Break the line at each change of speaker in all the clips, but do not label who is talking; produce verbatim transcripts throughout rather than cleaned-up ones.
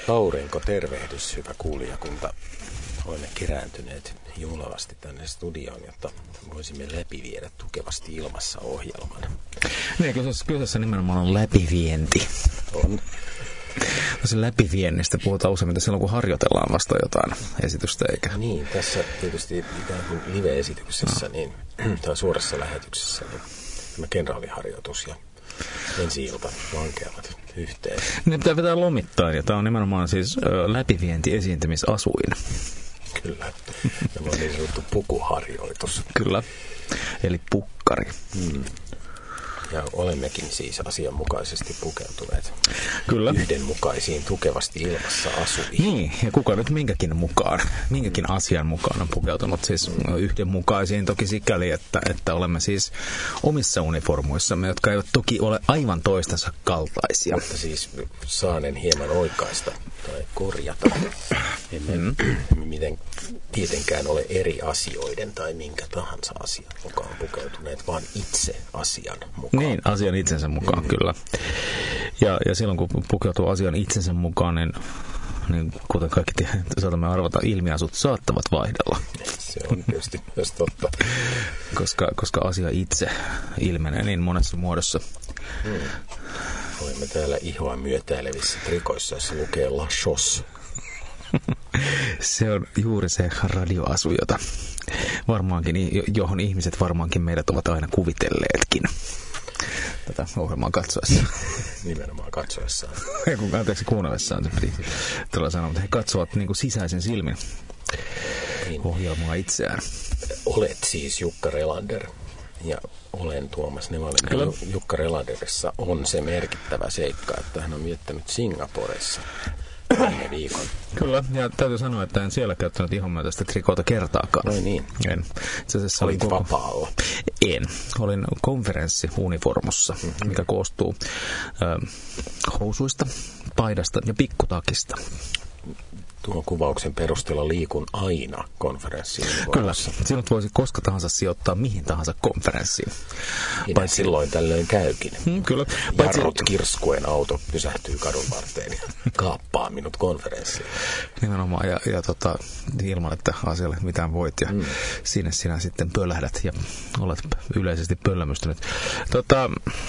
Aurinko, tervehdys, hyvä kuulijakunta. Olemme kerääntyneet juhlavasti tänne studioon, jotta voisimme läpiviedä tukevasti ilmassa ohjelman.
Niin, kyseessä, kyseessä nimenomaan on läpivienti.
On.
Se läpiviennistä puhutaan useimmiten silloin, kun harjoitellaan vasta jotain esitystä, eikä?
Niin, tässä tietysti ikään kuin live-esityksessä, no. niin, tai suorassa lähetyksessä, niin tämä kenraaliharjoitus ja ensi-ilta lankeavat yhteen.
Ne pitää vetää lomittain, ja tämä on nimenomaan siis ö, läpivienti esiintymisasuin.
Kyllä, tämä on niin sanottu pukuharjoitus.
Kyllä, eli pukkari.
Hmm. Ja olemmekin siis asianmukaisesti pukeutuneet
Kyllä.
yhdenmukaisiin tukevasti ilmassa asuviin.
Niin, ja kuka nyt minkäkin mukaan, minkäkin asian mukaan on pukeutunut siis yhdenmukaisiin toki sikäli, että, että olemme siis omissa uniformuissamme, jotka eivät toki ole aivan toistensa kaltaisia.
Mutta siis saanen hieman oikaista tai korjata. Emme mm. miten tietenkään ole eri asioiden tai minkä tahansa asian mukaan pukeutuneet, vaan itse asian mukaan.
Niin, asian itsensä mukaan, mm. kyllä. Ja, ja silloin kun pukeutuu asian itsensä mukaan, niin, niin kuten kaikki tiedät, saatamme arvata, ilmiasut saattavat vaihdella.
Se on tietysti myös totta.
koska, koska asia itse ilmenee niin monessa muodossa.
Mm. Olemme täällä ihoa myötäilevissä trikoissa, jossa lukee La Chose.
Se on juuri se radioasu, jota varmaankin, johon ihmiset varmaankin meidät ovat aina kuvitelleetkin tätä ohjelmaa katsoessa.
Nimenomaan katsoessaan.
Ei kun anteeksi kuunnellessaan, se piti tällä sanoa, mutta he katsovat niin kuin sisäisen silmin niin. Ohjelmaa itseään.
Olet siis Jukka Relander ja olen Tuomas Nevalinen. Jukka Relanderissa on se merkittävä seikka, että hän on viettänyt Singaporessa viime viikon. Kyllä,
ja täytyy sanoa, että en siellä käyttänyt ihonmyötäistä trikoota kertaakaan.
Noin niin.
En.
Olit koko... vapaalla?
En. Olin konferenssiuniformussa, mm-hmm. mikä koostuu äh, housuista, paidasta ja pikkutakista.
Tuon kuvauksen perusteella liikun aina konferenssiin.
Kyllä, sinut voisi koska tahansa sijoittaa mihin tahansa konferenssiin.
Paitsi silloin tällöin käykin.
Hmm, kyllä.
Paitsi... Jarrut kirskuen auto pysähtyy kadun varteen ja kaappaa minut konferenssiin.
Nimenomaan, ja, ja tota, ilman, että asialle mitään voit, ja hmm. sinne sinä sitten pöllähdät ja olet yleisesti pöllämystynyt. Tota...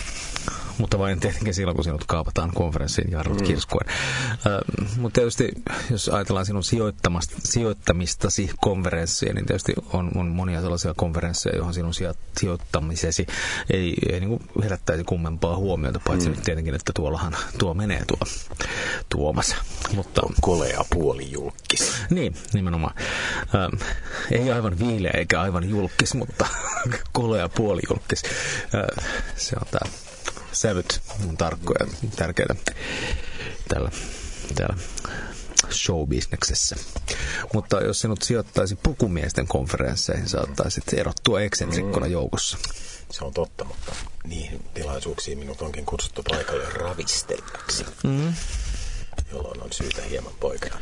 Mutta vain tietenkin silloin, kun sinut kaapataan konferenssiin jarrut mm. kirskuen. Äh, mutta tietysti, jos ajatellaan sinun sijoittamistasi konferenssiin, niin tietysti on, on monia sellaisia konferensseja, johon sinun sijoittamisesi ei, ei niin kuin herättäisi kummempaa huomiota, paitsi mm. nyt tietenkin, että tuollahan tuo menee tuo Tuomas. Mutta
on kolea puoli julkis.
Niin, nimenomaan. Äh, ei aivan viileä eikä aivan julkis, mutta kolea puoli julkis. Äh, se on tämä. Sävyt on tarkkoja, tärkeitä tällä, täällä show-bisneksessä. Mutta jos sinut sijoittaisi pukumiesten konferensseihin, saattaisit erottua eksentrikkona joukossa.
Se on totta, mutta niihin tilaisuuksiin minut onkin kutsuttu paikalle ravistellaksi, mm. jolloin on syytä hieman poiketa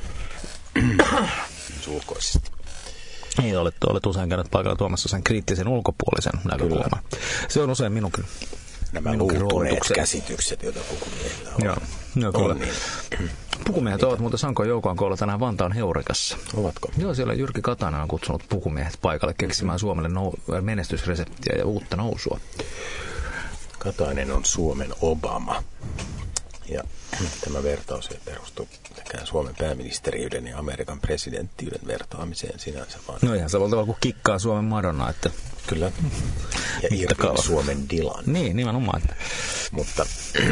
ulkoisesti.
Ei olet, olet usein käynyt paikalla tuomassa sen kriittisen ulkopuolisen näkökulman. Se on usein minunkin.
Nämä muuttuneet käsitykset, joita pukumiehillä on.
Joo, joo kyllä. Niin. Pukumiehet ovat muuten Sankoin Joukoan koolla tänään Vantaan Heurikassa.
Ovatko?
Joo, siellä Jyrki Katainen on kutsunut pukumiehet paikalle keksimään Suomelle nou- menestysreseptiä ja uutta nousua.
Katainen on Suomen Obama. Ja tämä vertaus ei perustu sekään Suomen pääministeriyden ja Amerikan presidenttiyden vertaamiseen sinänsä. Vaan...
No ihan samalla tavalla kuin kikkaa Suomen Madonna, että...
Kyllä. Ja Irvin Suomen Dylan.
Niin, nimenomaan.
Mutta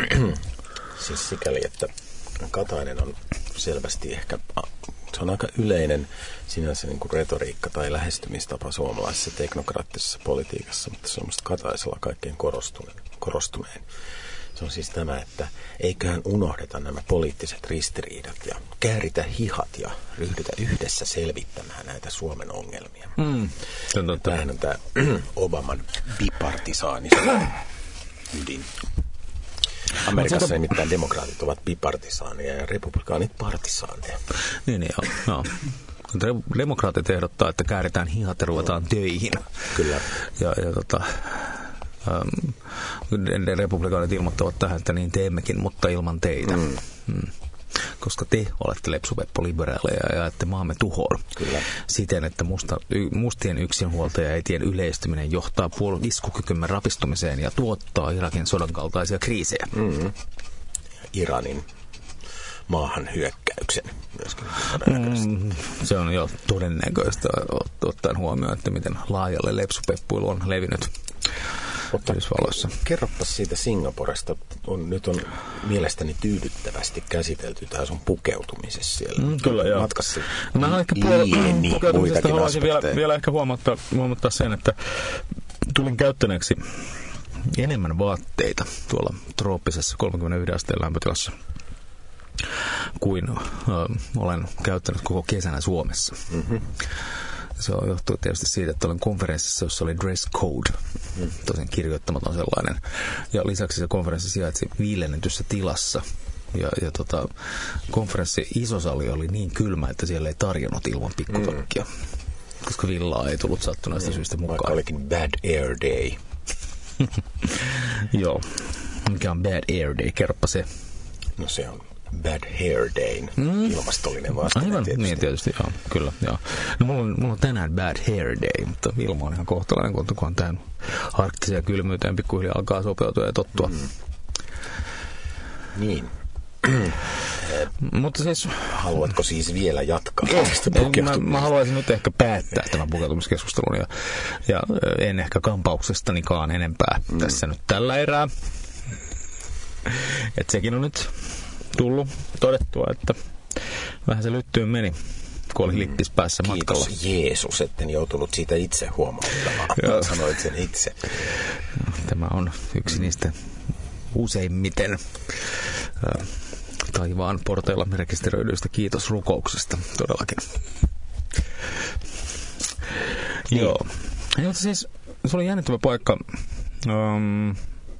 siis sikäli, että Katainen on selvästi ehkä... Se on aika yleinen sinänsä niin kuin retoriikka tai lähestymistapa suomalaisessa teknokraattisessa politiikassa, mutta se on musta Kataisella kaikkein korostuneen. korostuneen. Se on siis tämä, että eiköhän unohdeta nämä poliittiset ristiriidat ja kääritä hihat ja ryhdytä yhdessä selvittämään näitä Suomen ongelmia. Mm. Tämähän on tämä Obaman bipartisaanisuuden ydin. Amerikassa nimittäin demokraatit ovat bipartisaaneja ja republikaanit partisaaneja.
Niin, niin joo. joo. Demokraatit ehdottaa, että kääritään hihat ja ruvetaan töihin.
Kyllä.
Ja, ja tota... Um, republikaanit ilmoittavat tähän, että niin teemmekin, mutta ilman teitä. Mm. Mm. koska te olette lepsupeppo-liberaaleja ja ajatte maamme tuhoon.
Kyllä.
Siten, että musta, y, mustien yksinhuoltajaäitien yleistyminen johtaa puolun iskukykymme rapistumiseen ja tuottaa Irakin sodan kaltaisia kriisejä.
Mm-hmm. Iranin maahan hyökkäyksen myöskin.
Mm, se on jo todennäköistä ottaen huomioon, että miten laajalle lepsupeppuilu on levinnyt Yhdysvalloissa.
Kerropa siitä Singaporesta. On, nyt on mielestäni tyydyttävästi käsitelty tämä sun pukeutumisessa siellä.
Mm, kyllä, joo.
Matkassa
no, mä ehkä
liieni
pukeutumisesta haluaisin vielä,
aspekteja.
vielä ehkä huomattaa, huomattaa sen, että tulin käyttäneeksi enemmän vaatteita tuolla trooppisessa kolmekymmentäyksi asteen lämpötilassa kuin ö, olen käyttänyt koko kesänä Suomessa. Mm-hmm. Se johtuu tietysti siitä, että olen konferenssissa, jossa oli dress code, mm-hmm. tosin kirjoittamaton sellainen. Ja lisäksi se konferenssi sijaitsi viilennetyssä tilassa. Ja, ja tota, konferenssi isosali oli niin kylmä, että siellä ei tarjonnut ilman pikkutokkia. Mm. Koska villaa ei tullut sattuneesta mm. syystä mukaan.
Vaikka olikin bad air day.
Joo. Mikä on bad air day? Kerropa se.
No se on bad hair day. Mm. Ilmastollinen vastine.
Aivan,
tietysti.
niin tietysti, joo. Kyllä, joo. No mulla on, mulla on tänään bad hair day, mutta ilma on ihan kohtalainen, kun on tämän arktisia kylmyyteen pikkuhiljaa alkaa sopeutua ja tottua. Mm.
Niin.
Mutta siis...
Haluatko siis vielä jatkaa?
Ei, mä, mä haluaisin nyt ehkä päättää tämän pukeutumiskeskustelun ja, ja en ehkä kampauksestanikaan enempää mm. tässä nyt tällä erää. Että sekin on nyt tullut todettua, että vähän se lyttyyn meni, kun oli lippis päässä matkalla.
Kiitos Jeesus, etten joutunut siitä itse huomauttamaan. Sanoit sen itse.
Tämä on yksi niistä useimmiten äh, taivaan porteilla rekisteröidyistä kiitosrukouksesta todellakin. Niin. Joo. Ja, siis, se oli jännittävä paikka. Um,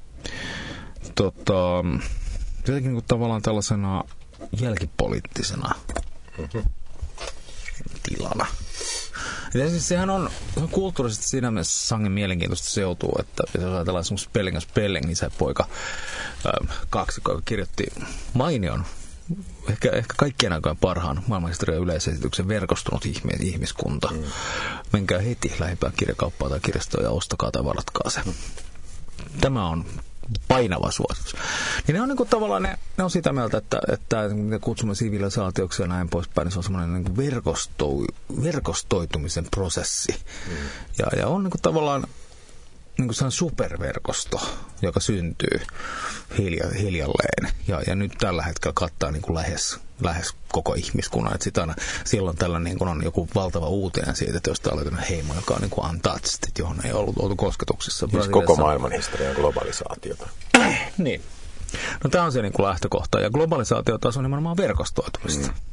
tota, jotenkin niin kuin tavallaan tällaisena jälkipoliittisena mm-hmm. tilana. Ja siis sehän on, on kulttuurisesti siinä mielessä sangen mielenkiintoista seutua, että jos ajatellaan semmoista Spelling and Spelling, niin se poika ähm, kaksikko, joka kirjoitti mainion, ehkä, ehkä kaikkien aikojen parhaan maailmanhistorian yleisesityksen Verkostunut ihme, ihmiskunta. Mm. Menkää heti lähimpään kirjakauppaan tai kirjastoon ja ostakaa tai varatkaa se. Mm. Tämä on painava suositus. Niin ne on niinku tavallaan, ne, ne on sitä mieltä, että, että me kutsumme sivilisaatioksi ja näin poispäin, niin se on semmoinen niinku verkosto, verkostoitumisen prosessi. Mm. Ja, ja on niinku tavallaan niinku sellainen superverkosto, joka syntyy hilja, hiljalleen. Ja, ja nyt tällä hetkellä kattaa niinku lähes, lähes koko ihmiskunnan. Että sit aina silloin tällä niinku on joku valtava uutinen siitä, että jostain on löytynyt heimo, joka on niinku untouched, johon ei ollut oltu kosketuksissa.
Siis koko maailman historian globalisaatiota.
Niin. No tämä on se niinku lähtökohta. Ja globalisaatio taas on nimenomaan verkostoitumista. Mm.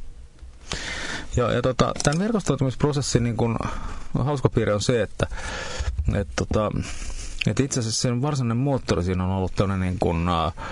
Ja, ja tota, tämän verkostoitumisprosessin niin kun, hauska piirre on se, että et, tota, et itse asiassa sen varsinainen moottori siinä on ollut tämmöinen niin kun, ä, ä,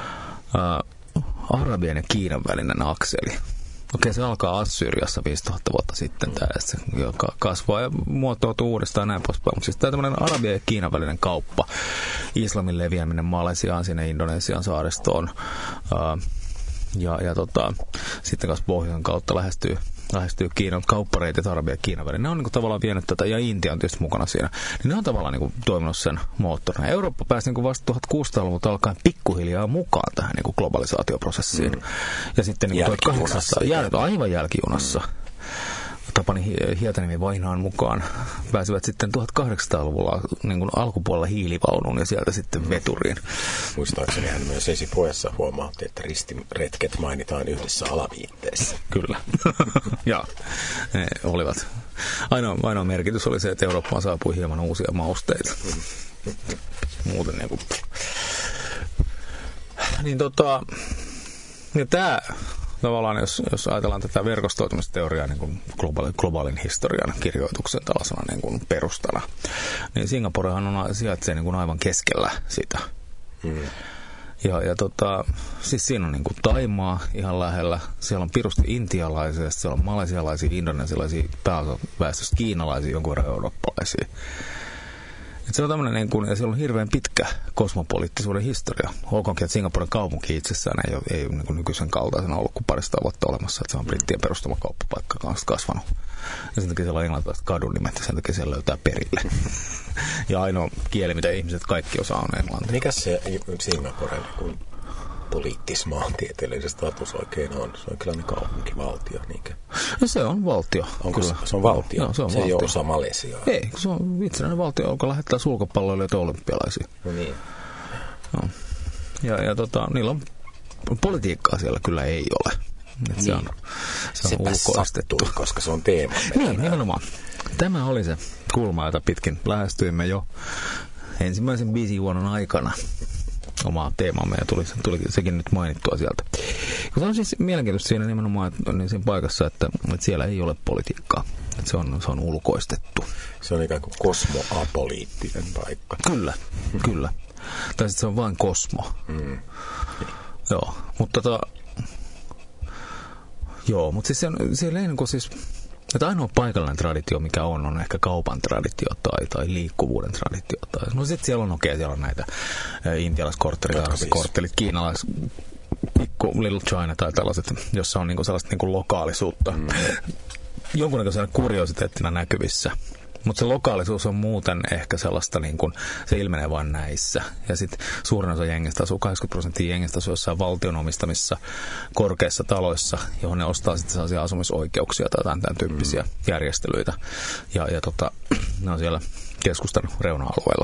Arabian ja Kiinan välinen akseli. Okei, se alkaa Assyriassa viisituhatta vuotta sitten, tämä, se kasvaa ja muotoutuu uudestaan näin poispäin. Mutta siis tämä tämmöinen Arabian ja Kiinan välinen kauppa, islamin leviäminen Malesiaan, sinne Indonesian saaristoon, ää, ja, ja tota, sitten kanssa pohjoisen kautta lähestyy, lähestyy Kiinan kauppareitit Arabian ja Kiinan välillä. Ne on niin tavallaan vienyt tätä, ja Intia on tietysti mukana siinä. Niin ne on tavallaan niin toiminut sen moottorina. Eurooppa pääsi niin vasta tuhatkuusisataaluvulta alkaen pikkuhiljaa mukaan tähän niin globalisaatioprosessiin. Mm. Ja sitten niin tuhatkahdeksansataa jäl, aivan jälkijunassa. Mm. Tapani Hietaniemi Vainaan mukaan pääsivät sitten tuhatkahdeksansataaluvulla niin kuin alkupuolella hiilivaunuun ja sieltä sitten veturiin.
Muistaakseni hän myös esipuheessa huomautti, että ristiretket mainitaan yhdessä alaviitteessä.
Kyllä. Ja ne olivat. Ainoa, ainoa merkitys oli se, että Eurooppaan saapui hieman uusia mausteita. Muuten niin kuin... Niin tota... Ja tää... Tavallaan, jos, jos ajatellaan tätä verkostoitumisteoriaa niin kuin globaali, globaalin historian kirjoituksen tällaisena niin kuin perustana, niin Singaporehan on, sijaitsee niin kuin aivan keskellä sitä. Mm. Ja, ja tota, siis siinä on niin kuin Taimaa ihan lähellä, siellä on pirusti intialaisia, siellä on malesialaisia, indonesialaisia, pääosa väestöstä kiinalaisia, jonkun verran eurooppalaisia. Et se on tämmöinen, niin kuin, ja siellä on hirveän pitkä kosmopoliittisuuden historia. Olkoonkin, että Singaporen kaupunki itsessään ei ole, ei ole niin kuin nykyisen kaltaisena ollut kuin parista vuotta olemassa. Että se on brittien perustama kauppapaikka kanssa kasvanut. Ja sen takia siellä on englantilaiset kadun nimet, ja sen takia siellä löytää perille. Ja ainoa kieli, mitä ihmiset kaikki osaa, on englanti.
Mikäs se Singaporen kun poliittis-maantieteellinen status oikein on? Se on kyllä ne kaupunkivaltio, niinkö?
No se on valtio.
Onko se, se on valtio?
Joo, se on
se
valtio.
Ei ole osa Malesiaa.
Ei, se on itsenäinen valtio, joka lähettää sulkapalloilijoita olympialaisiin.
No niin.
No. Ja, ja tota, niillä on politiikkaa siellä kyllä ei ole.
Niin.
Se on, se on ulkoistettu.
Sattuu, koska se on teema.
Niin, nimenomaan. Tämä oli se kulma, jota pitkin lähestyimme jo ensimmäisen biisijuonon aikana omaa teemamme, ja tuli, tuli sekin nyt mainittua sieltä. Se on siis mielenkiintoista siinä nimenomaan että niin siinä paikassa, että, että siellä ei ole politiikkaa. Että se, on, se on ulkoistettu.
Se on ikään kuin kosmoapoliittinen paikka.
Kyllä, kyllä. Tai sitten se on vain kosmo. Mm. Joo, mutta tota... Joo, mutta siis siellä, siellä ei niin kuin siis... Että ainoa paikallinen traditio, mikä on, on ehkä kaupan traditio tai, tai liikkuvuuden traditio. Tai, no sitten siellä on okei, okay, siellä on näitä intialaiskorttelit, arabiskorttelit, kiinalais, pikku Little China tai tällaiset, jossa on niinku sellaista niinku lokaalisuutta. Mm. Jonkunnäköisenä kuriositeettina näkyvissä. Mutta se lokaalisuus on muuten ehkä sellaista, niin kuin, se ilmenee vain näissä. Ja sitten suurin osa jengistä asuu, kahdeksankymmentä prosenttia jengistä asuu jossain valtion omistamissa korkeissa taloissa, johon ne ostaa sitten sellaisia asumisoikeuksia tai jotain tämän tyyppisiä mm. järjestelyitä. Ja, ja tota, ne on siellä keskustan reuna-alueella.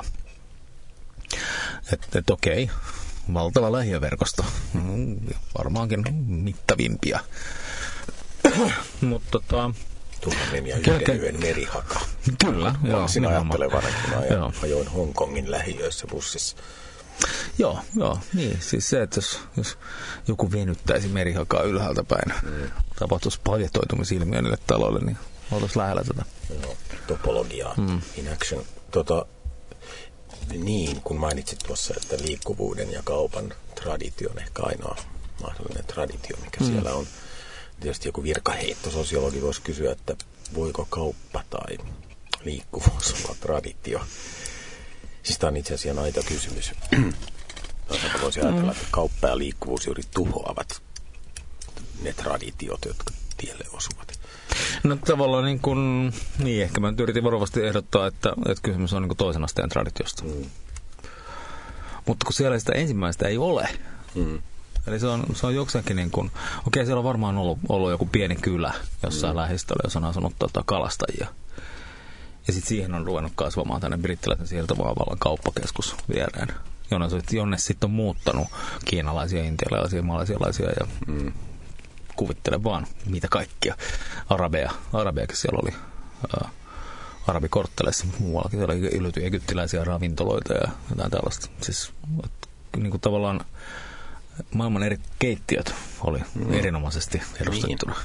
Että et, okei, valtava lähiöverkosto. Mm, varmaankin mittavimpia. Mutta tota...
Tuhannen ja yhden yön merihaka.
Kyllä, joo.
Sinä ajattelevana, kun ajoin, ajoin Hongkongin lähiöissä bussissa.
Joo, joo. Niin, siis se, että jos, jos joku venyttäisi merihakaa ylhäältä päin, mm. tapahtuisi paljetoitumisilmiö niille taloille, niin oltaisiin lähellä tätä.
Joo, topologiaa mm. in action. Tota, niin, kun mainitsit tuossa, että liikkuvuuden ja kaupan traditio on ehkä ainoa mahdollinen traditio, mikä mm. siellä on. Tietysti joku virkaheittososiologi voisi kysyä, että voiko kauppa tai liikkuvuus olla traditio. Siis tämä on itse asiassa aito kysymys. Toisaalta voisi ajatella, että kauppa ja liikkuvuus juuri tuhoavat ne traditiot, jotka tielle osuvat.
No tavallaan niin kuin, niin ehkä mä nyt yritin varovasti ehdottaa, että, että kysymys on niin kuin toisen asteen traditiosta. Mm. Mutta kun siellä sitä ensimmäistä ei ole, mm. eli se on, se on jokseenkin niin kuin, okei siellä on varmaan ollut, ollut joku pieni kylä jossain mm. lähistöllä, jossa on asunut tota, kalastajia. Ja sitten siihen on ruvennut kasvamaan tänne brittiläisen siirtomaavallan kauppakeskus viereen, jonne, jonne sitten on muuttanut kiinalaisia, intialaisia, malesialaisia ja mm. kuvittele vaan mitä kaikkia. Arabeja, arabejakin siellä oli ää, arabikortteleissa, mutta muuallakin siellä yltyi egyptiläisiä ravintoloita ja jotain tällaista. Siis niin kuin tavallaan maailman eri keittiöt oli mm. erinomaisesti edustettuna.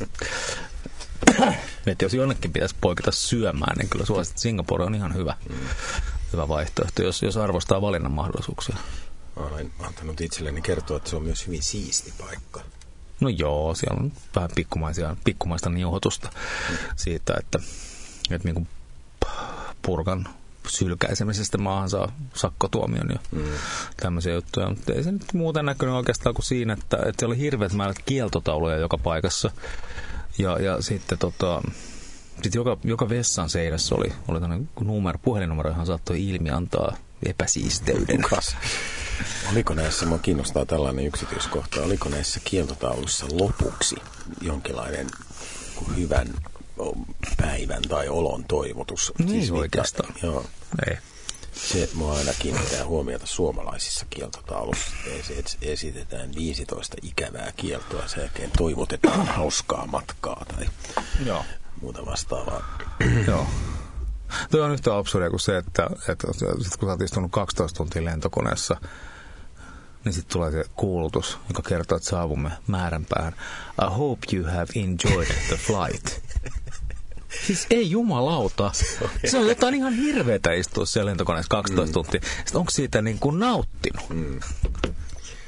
Että jos jonnekin pitäisi poiketa syömään, niin kyllä suosittaa, että Singapore on ihan hyvä, mm. hyvä vaihtoehto, jos, jos arvostaa valinnan mahdollisuuksia.
Olen antanut itselleni kertoa, että se on myös hyvin siisti paikka.
No joo, siellä on vähän pikkumaisia, pikkumaista niuhotusta mm. siitä, että, että niin kuin purkan sylkäisemisestä maahan saa sakkotuomion ja mm. tämmöisiä juttuja. Mutta ei se nyt muuten näkynyt oikeastaan kuin siinä, että, että siellä oli hirveät määrät kieltotauluja joka paikassa. Ja, ja sitten tota, sit joka, joka vessan seinässä oli, oli tämmöinen numero, puhelinnumero, johon saattoi ilmi antaa epäsiisteyden.
Kukas? Oliko näissä, minua kiinnostaa tällainen yksityiskohta, oliko näissä kieltotauluissa lopuksi jonkinlainen hyvän päivän tai olon toivotus?
Niin
siis
oikeastaan.
Mitä, joo.
Ei.
Se mua aina kiinnittää huomiota suomalaisissa kieltotaulussa. Esitetään viisitoista ikävää kieltoa, sen jälkeen toivotetaan hauskaa matkaa tai joo. muuta vastaavaa.
Joo. Tuo on yhtä absurdia kuin se, että, että sit kun sä oot istunut kaksitoista tuntia lentokoneessa, niin sitten tulee se kuulutus, joka kertoo, että saavumme määränpäähän. I hope you have enjoyed the flight. Siis ei jumalauta. Se on jotain ihan hirveetä istua siellä lentokoneessa kaksitoista mm. tuntia. Sitten onko siitä niin kuin nauttinut? Mm.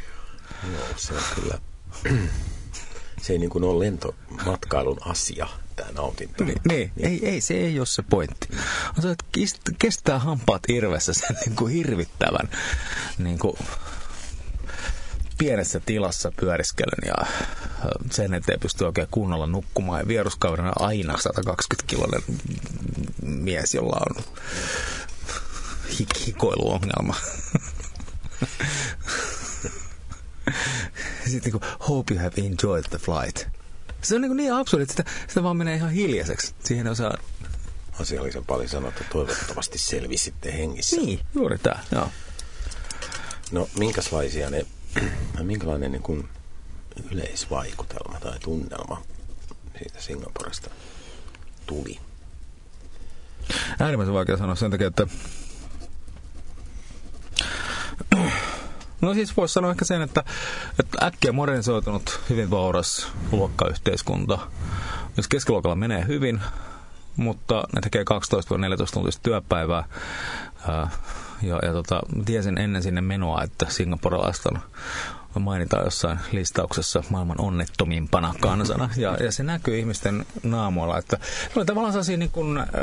Joo, se on kyllä. Se ei niin kuin ole lentomatkailun asia riittää nautintoa.
Niin, niin. niin. Ei, ei, se ei ole se pointti. On se, että kestää hampaat irvessä sen niin kuin hirvittävän niin kuin pienessä tilassa pyöriskelyn ja sen eteen pystyy oikein kunnolla nukkumaan. Ja vieruskaverina aina sata kaksikymmentä kiloinen mies, jolla on hik- hikoiluongelma. Sitten niin kuin, hope you have enjoyed the flight. Se on niin, niin absurdi, että sitä, sitä vaan menee ihan hiljaiseksi. Siihen osaa...
Asiallisen paljon sanottu, toivottavasti selvisitte hengissä.
Niin, juuri tämä, joo.
No, minkälaisia ne, minkälainen niin kuin yleisvaikutelma tai tunnelma siitä Singaporesta tuli?
Äärimmäisen vaikea sanoa sen takia, että no siis voisi sanoa ehkä sen, että, että äkkiä modernisoitunut, hyvin vauras luokkayhteiskunta. Jos keskiluokalla menee hyvin, mutta ne tekee kaksitoista neljätoista tuntista työpäivää. Ää, ja ja tota, tiesin ennen sinne menoa, että singaporelaista on mainitaan jossain listauksessa maailman onnettomimpana kansana. Ja, ja se näkyy ihmisten naamoilla, että ne oli tavallaan sellaisia niin kuin... Ää,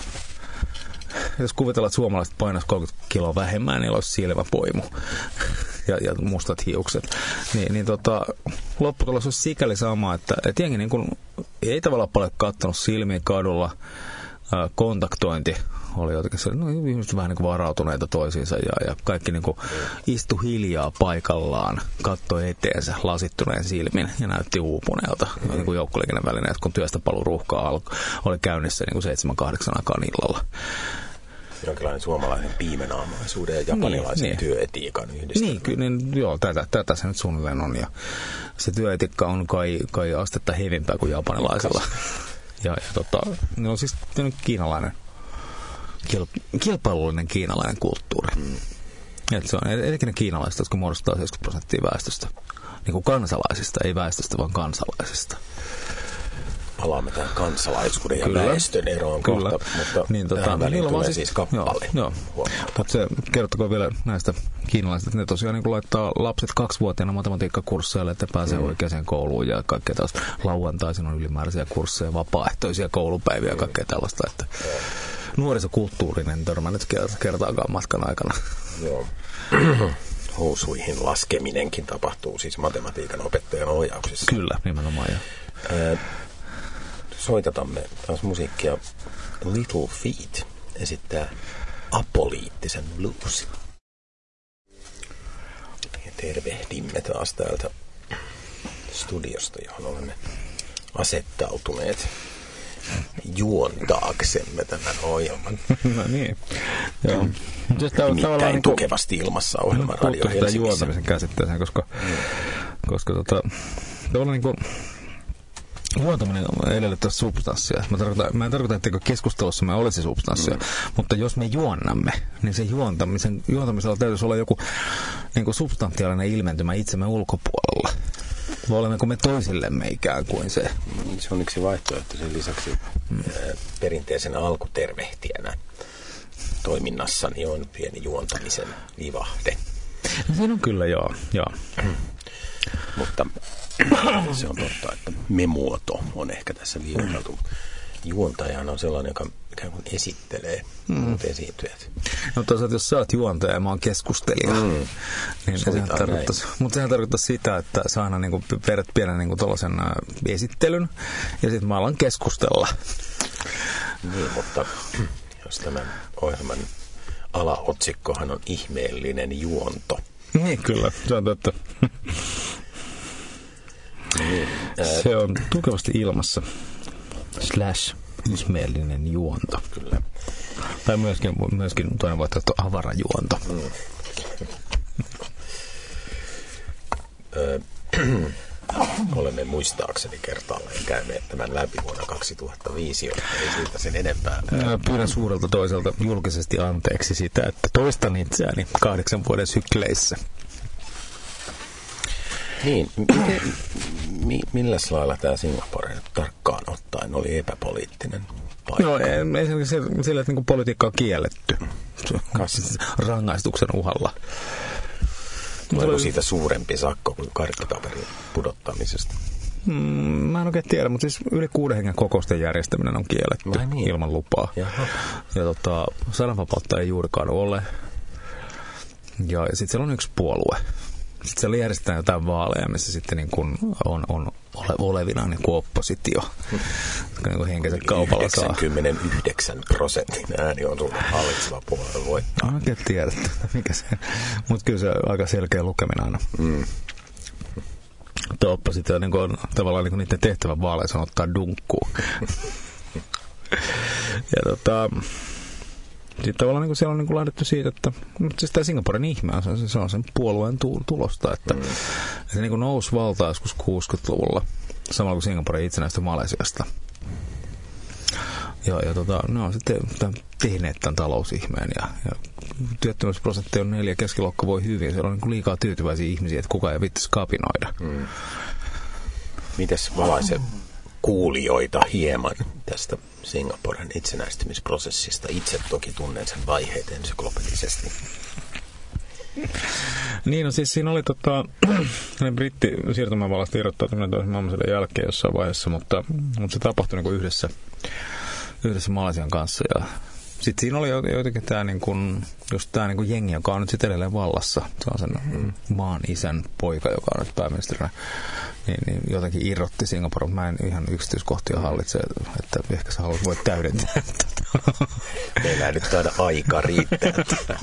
jos kuvitellaan, että suomalaiset painaisi kolmekymmentä kiloa vähemmän, niin olisi silmäpoimu ja, ja mustat hiukset. Niin, niin tota, lopputulos olisi sikäli sama, että et jengi niin kuin, ei tavallaan paljon katsonut silmiä kadulla. Ää, kontaktointi oli jotenkin se, no, ihmiset vähän niin kuin varautuneita toisiinsa ja, ja kaikki niin kuin istu hiljaa paikallaan, katsoi eteensä lasittuneen silmin ja näytti uupuneelta. Mm. Niin kuin joukkoliikennevälineet, kun työstä paluu ruuhkaa oli käynnissä niin kuin seitsemän kahdeksan aikaan illalla.
Jonkinlainen suomalaisen piimenaamaisuuden ja japanilaisen niin, työetiikan yhdistelmä.
Niin, kyllä, niin, joo, tätä, tätä se nyt suunnilleen on. Ja se työetiikka on kai, kai astetta hevimpää kuin japanilaisella. Ja, ja tota, ne on siis kiinalainen, kilpailullinen kiinalainen kulttuuri. Mm. Et se on etenkin ne kiinalaiset, jotka muodostaa seitsemänkymmentä prosenttia väestöstä. Niin kuin kansalaisista, ei väestöstä, vaan kansalaisista.
Palaamme tähän kansalaisuuden ja kyllä, väestön eroon
kyllä.
Kohta, mutta
niin, tota,
tähän väliin tulee
siis,
siis kappale.
Joo, joo. Mutta se kertokaa vielä näistä kiinalaisista, että ne tosiaan niin laittaa lapset kaksivuotiaana matematiikkakursseille, että pääsee mm. oikeaan kouluun ja kaikkea taas lauantaisin on ylimääräisiä kursseja, vapaaehtoisia koulupäiviä ja kaikkea tällaista, että mm. nuorisokulttuurinen törmännyt kertaakaan matkan aikana.
Joo. Housuihin laskeminenkin tapahtuu siis matematiikan opettajan ohjauksessa.
Kyllä, nimenomaan.
Äh, soitatamme taas musiikkia. Little Feat esittää apoliittisen bluesin. Ja tervehdimme taas täältä studiosta, johon olemme asettautuneet juontaaksemme tämän ohjelman.
No niin. Joo.
Nimittäin niin tukevasti ilmassa ohjelman Radio Helsingissä.
Juontamisen käsitteeseen, koska, mm. koska tota, tavallaan niin kuin juontaminen edellyttää substanssia. Mä, tarkoitan, mä en tarkoita, etteikö keskustelussa me olisi substanssia, mm. mutta jos me juonnamme, niin se juontamisen, juontamisella täytyisi olla joku niin kuin substantiaalinen ilmentymä itsemme ulkopuolella. Vai olemmeko me toisillemme ikään kuin se?
Se on yksi vaihtoehto sen lisäksi mm. perinteisenä alkutervehtijänä toiminnassani on pieni juontamisen vivahde.
No, siinä on kyllä, joo. joo.
Mutta se on totta, että me-muoto on ehkä tässä liioiteltu. Juontajahan on sellainen, joka ikään kuin esittelee muut mm. esiintyjät.
No toisaalta, jos sä oot juontaja ja mä oon keskustelija, mm. niin sehän tarkoittaisi, mutta sehän tarkoittaisi sitä, että sä aina niin vedät pienen niin tuollaisen esittelyn ja sitten mä alan keskustella.
Niin, mutta jos tämän ohjelman alaotsikkohan on ihmeellinen juonto.
Niin, kyllä, se on totta.
Niin, ää...
Se on tukevasti ilmassa. Slash ihmeellinen juonto.
Kyllä.
Tai myöskin, myöskin toinen vaihtoehto avarajuonto. Mm.
Olemme muistaakseni kertaalleen käyneet tämän läpi vuonna kaksituhattaviisi, jotta ei siitä sen enempää.
Pyydän suurelta toiselta julkisesti anteeksi sitä, että toistan itseäni kahdeksan vuoden sykleissä.
Niin, miten, mi, milläs lailla tämä Singapore tarkkaan ottaen oli epäpoliittinen paikka?
No ei sillä, että niin politiikka on kielletty
Kas.
rangaistuksen uhalla.
Tuleeko siitä suurempi sakko kuin karkkipaperin pudottamisesta?
Mm, mä en oikein tiedä, mutta siis yli kuuden hengen kokousten järjestäminen on kielletty niin. ilman lupaa. Jaha. Ja tota, sananvapautta ei juurikaan ole. Ja, ja sitten siellä on yksi puolue. Sitten siellä järjestetään jotain vaaleja, missä sitten niin kun on, on ole, olevina niin kuin oppositio. Niin kuin henkensä kaupalla saa.
yhdeksänkymmentäyhdeksän prosentin ääni on sun hallitseva puolella voittaa.
Mä oikein tiedä, mikä se. Mutta kyllä se on aika selkeä lukeminen aina. Mm. Tuo oppositio niin on tavallaan niin niiden tehtävän vaaleissa on ottaa dunkkuun. Ja tota... Sitten tavallaan niin siellä on niin lähdetty siitä, että mutta siis tämä Singaporen ihme on, se, se on sen puolueen tulosta, että mm. se niin nousi valtaan joskus kuusikymmentäluvulla, samalla kuin Singaporen itsenäistä Malesiasta. Ja, ja tota, ne on sitten tehneet tämän talousihmeen ja, ja työttömyysprosentti on neljä, keskiluokka voi hyvin, siellä on niin liikaa tyytyväisiä ihmisiä, että kukaan ei vittisi kapinoida. Mm.
Mites valaise kuulijoita hieman tästä Singaporen itsenäistymisprosessista? Itse toki tunnen sen vaiheet ensyklopedisesti.
Niin, no siis siinä oli tota, britti siirtomaavalasta irrottautuminen toisen maailmansodan jälkeen jossain vaiheessa, mutta, mutta se tapahtui niin kuin yhdessä, yhdessä Malesian kanssa. Ja sitten siinä oli jotenkin tämä niin kuin, just tämä niin kuin jengi, joka on nyt sitten edelleen vallassa. Se on sen mm. maan isän poika, joka on nyt pääministerinä. Niin, niin jotenkin irrotti Singapore. Mä en ihan yksityiskohtia mm. hallitse, että ehkä sä haluat voit täydentää.
Meillä ei nyt taida aika riittää.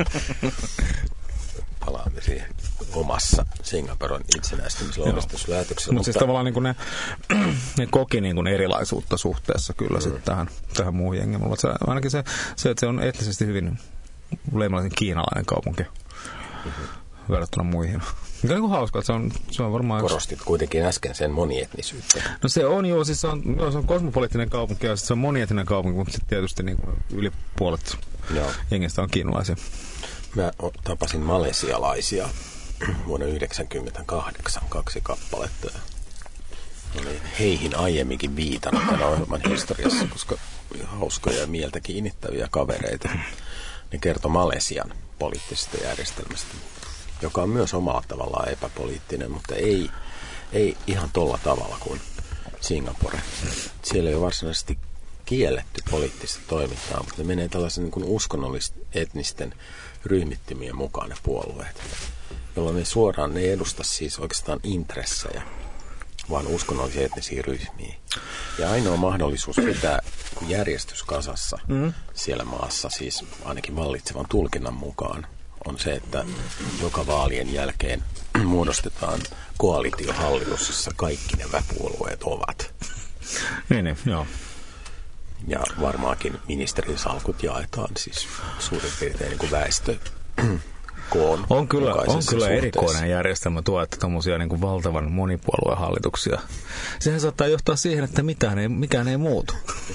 Palaamme siihen omassa Singaporen itsenäistymislouristuslähetyksessä.
Mutta siis tavallaan niin ne, ne koki niin erilaisuutta suhteessa kyllä mm. sitten tähän, tähän muuhun jengiin. Se, ainakin se, se, että se on etnisesti hyvin leimalaisen kiinalainen kaupunki mm-hmm. verrattuna muihin. Mikä on niin hauska, että se on, se on varmaan...
Korostit kuitenkin äsken sen monietnisyyttä.
No se on joo, siis se on, joo, se on kosmopoliittinen kaupunki ja se on monietninen kaupunki, mutta sitten tietysti niin yli puolet joo. jengistä on kiinalaisia.
Mä tapasin malesialaisia vuonna yhdeksänkymmentäkahdeksan kaksi kappaletta. Olin heihin aiemminkin viitannut tämän ohjelman historiassa, koska hauskoja ja mieltä kiinnittäviä kavereita. Ne kertoi Malesian poliittisesta järjestelmästä, joka on myös omalla tavallaan epäpoliittinen, mutta ei, ei ihan tolla tavalla kuin Singapore. Siellä ei ole varsinaisesti kielletty poliittista toimintaa, mutta ne menee tällaisen niin kuin uskonnollisten etnisten ryhmittymien mukaan ne puolueet, jolloin ne suoraan ne ei edusta siis oikeastaan intressejä, vaan uskonnollisia etnisiä ryhmiä. Ja ainoa mahdollisuus pitää järjestys kasassa mm. siellä maassa, siis ainakin vallitsevan tulkinnan mukaan, on se, että joka vaalien jälkeen muodostetaan koalitiohallitus, jossa kaikki nämä puolueet ovat.
Niin, niin, joo.
Ja varmaankin ministerisalkut jaetaan siis suurin piirtein niin kuin väestö koon
on kyllä, on kyllä erikoinen järjestelmä tuo, että tommosia niin kuin valtavan monipuoluehallituksia. Sehän saattaa johtaa siihen, että mitään ei, mikään ei muutu.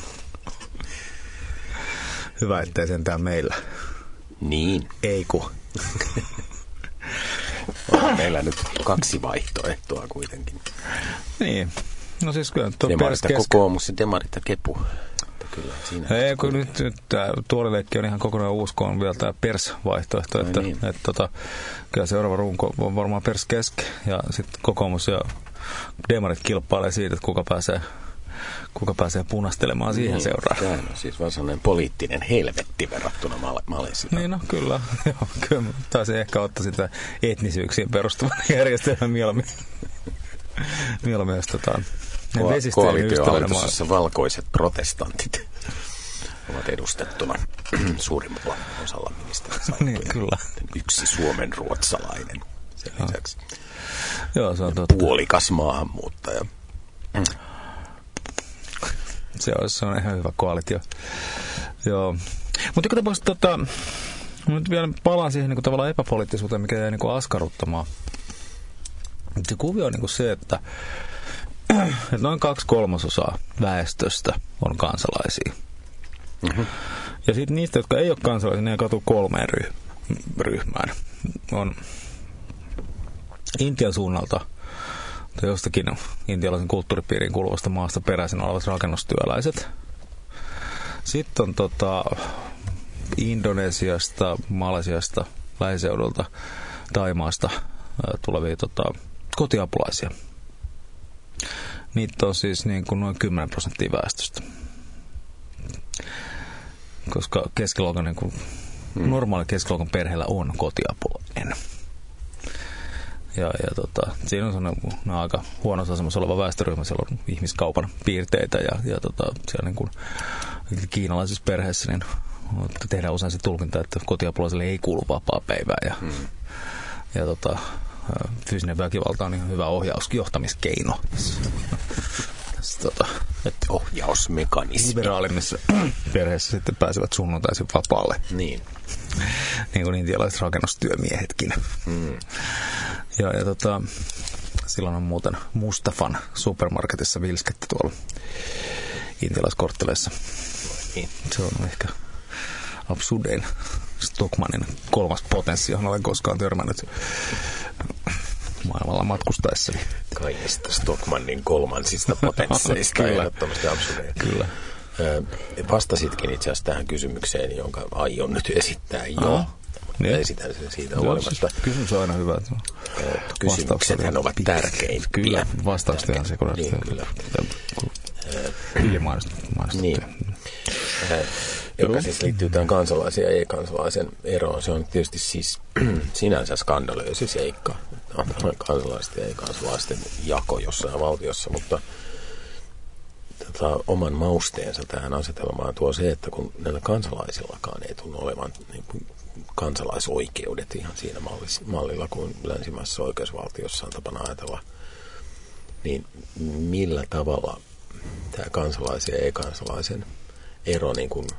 Hyvä, ettei sentään meillä.
Niin.
Ei ku.
On meillä nyt kaksi vaihtoehtoa kuitenkin.
Niin. No siis kyllä tuo
demarit ja kokoomus ja demarit ja kepu. Kyllä, siinä
ei, kun nyt, nyt tämä tuolileikki on ihan kokonaan uusi, kun on vielä tämä pers-vaihtoehto, no että, niin. että, että tota, kyllä seuraava runko on varmaan pers keski, ja sitten kokoomus ja demarit kilpailee siitä, että kuka pääsee, kuka pääsee punastelemaan siihen niin, seuraan.
Tämä on siis vaan sellainen poliittinen helvetti verrattuna Mal- Malesiaan.
Niin, no kyllä, joo, kyllä taisi ehkä ottaa sitä etnisyyksiin perustuvan järjestelmän mieluummin. mieluummin, jos tota...
Ko- koalitiohallituksessa valkoiset protestantit ovat edustettuna suurimmalla osalla ministerisalkkuja.
Niin, kyllä.
Yksi Suomen ruotsalainen sen
joo.
lisäksi.
Joo, se on totta.
Puolikas maahanmuuttaja.
Se on, se on ihan hyvä koalitio. Joo. Mutta joka tapauksessa tota, nyt vielä palaan siihen niin tavallaan epäpoliittisuuteen, mikä jäi niin askarruttamaan. Se kuvio on niin se, että että noin kaksi kolmasosaa väestöstä on kansalaisia. Mm-hmm. Ja sitten niistä, jotka ei ole kansalaisia, ne katuu kolmeen ryh- ryhmään. On Intian suunnalta tai jostakin intialaisen kulttuuripiiriin kuuluvasta maasta peräisin olevat rakennustyöläiset. Sitten on tota, Indonesiasta, Malesiasta, lähiseudulta, Thaimaasta tulevia tota, kotiapulaisia. Niitä on siis niin kuin noin kymmenen prosenttia väestöstä. Koska keskiluokan, niin kuin, hmm. normaali keskiluokan perheellä on kotiapulainen. Ja, ja tota, siinä on sellainen no, aika huonossa asemassa oleva väestöryhmä, siellä on ihmiskaupan piirteitä ja, ja tota, siellä niin kuin, kiinalaisissa perheissä niin tehdään usein se tulkinta, että kotiapulaiselle ei kuulu vapaapäivää ja, hmm. ja tota, fyysinen väkivalta on ihan hyvä ohjausjohtamiskeino. Tota,
ohjausmekanismi.
Liberaalimmissa perheissä sitten pääsevät sunnuntaisin vapaalle.
Niin.
Niin kuin intialaiset rakennustyömiehetkin. Mm. Ja, ja tota, silloin on muuten Mustafan supermarketissa vilskettä tuolla intialaiskortteleissa. Niin. Se on ehkä absurdein Stockmannin kolmas potenssi, johon olen koskaan törmännyt maailmalla matkustaessani.
Kaikista Stockmannin kolmansista potensseista. Ehdottomasti absurdeja.
Kyllä.
Vastasitkin itse asiassa tähän kysymykseen, jonka aion nyt esittää jo. Ah, niin. Esitän sen siitä huolimatta.
Kysymys on aina hyvä.
Kysymyksethän ovat tärkeimpiä.
Kyllä, vastaukset ihan sekundaisesti.
Niin, kyllä.
Ylimainostettu.
Niin. Joka siis liittyy tämän kansalaisen ja ei-kansalaisen eroon. Se on tietysti siis sinänsä skandalöisi seikka. On kansalaisten ja ei-kansalaisten jako jossain valtiossa, mutta tota, oman mausteensa tähän asetelmaan tuo se, että kun näillä kansalaisillakaan ei tunnu olevan niin kuin kansalaisoikeudet ihan siinä mallilla kuin länsimaisessa oikeusvaltiossa on tapana ajatella, niin millä tavalla tämä kansalaisen ja ei-kansalaisen ero niin kuin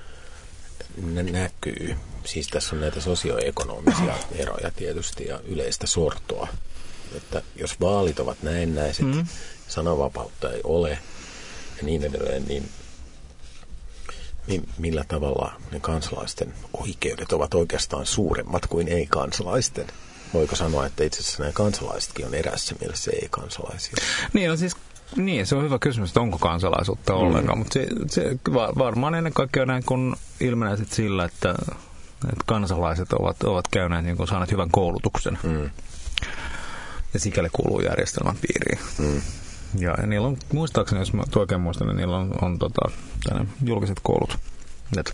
näkyy. Siis tässä on näitä sosioekonomisia eroja tietysti ja yleistä sortoa. Että jos vaalit ovat näennäiset, mm. sananvapautta ei ole ja niin edelleen, niin, niin millä tavalla ne kansalaisten oikeudet ovat oikeastaan suuremmat kuin ei-kansalaisten? Voiko sanoa, että itse asiassa nämä kansalaisetkin on erässä mielessä ei-kansalaisia?
Niin, no siis niin, se on hyvä kysymys, että onko kansalaisuutta mm. ollenkaan, mutta se, se varmaan ennen kaikkea näin kun ilmenee sillä, että, että kansalaiset ovat, ovat käyneet niin kuin saaneet hyvän koulutuksen mm. ja sikäli kuuluu järjestelmän piiriin. Mm. Ja, ja niillä on, muistaakseni, jos mä oikein muistan, niin niillä on, on tota, julkiset koulut. Että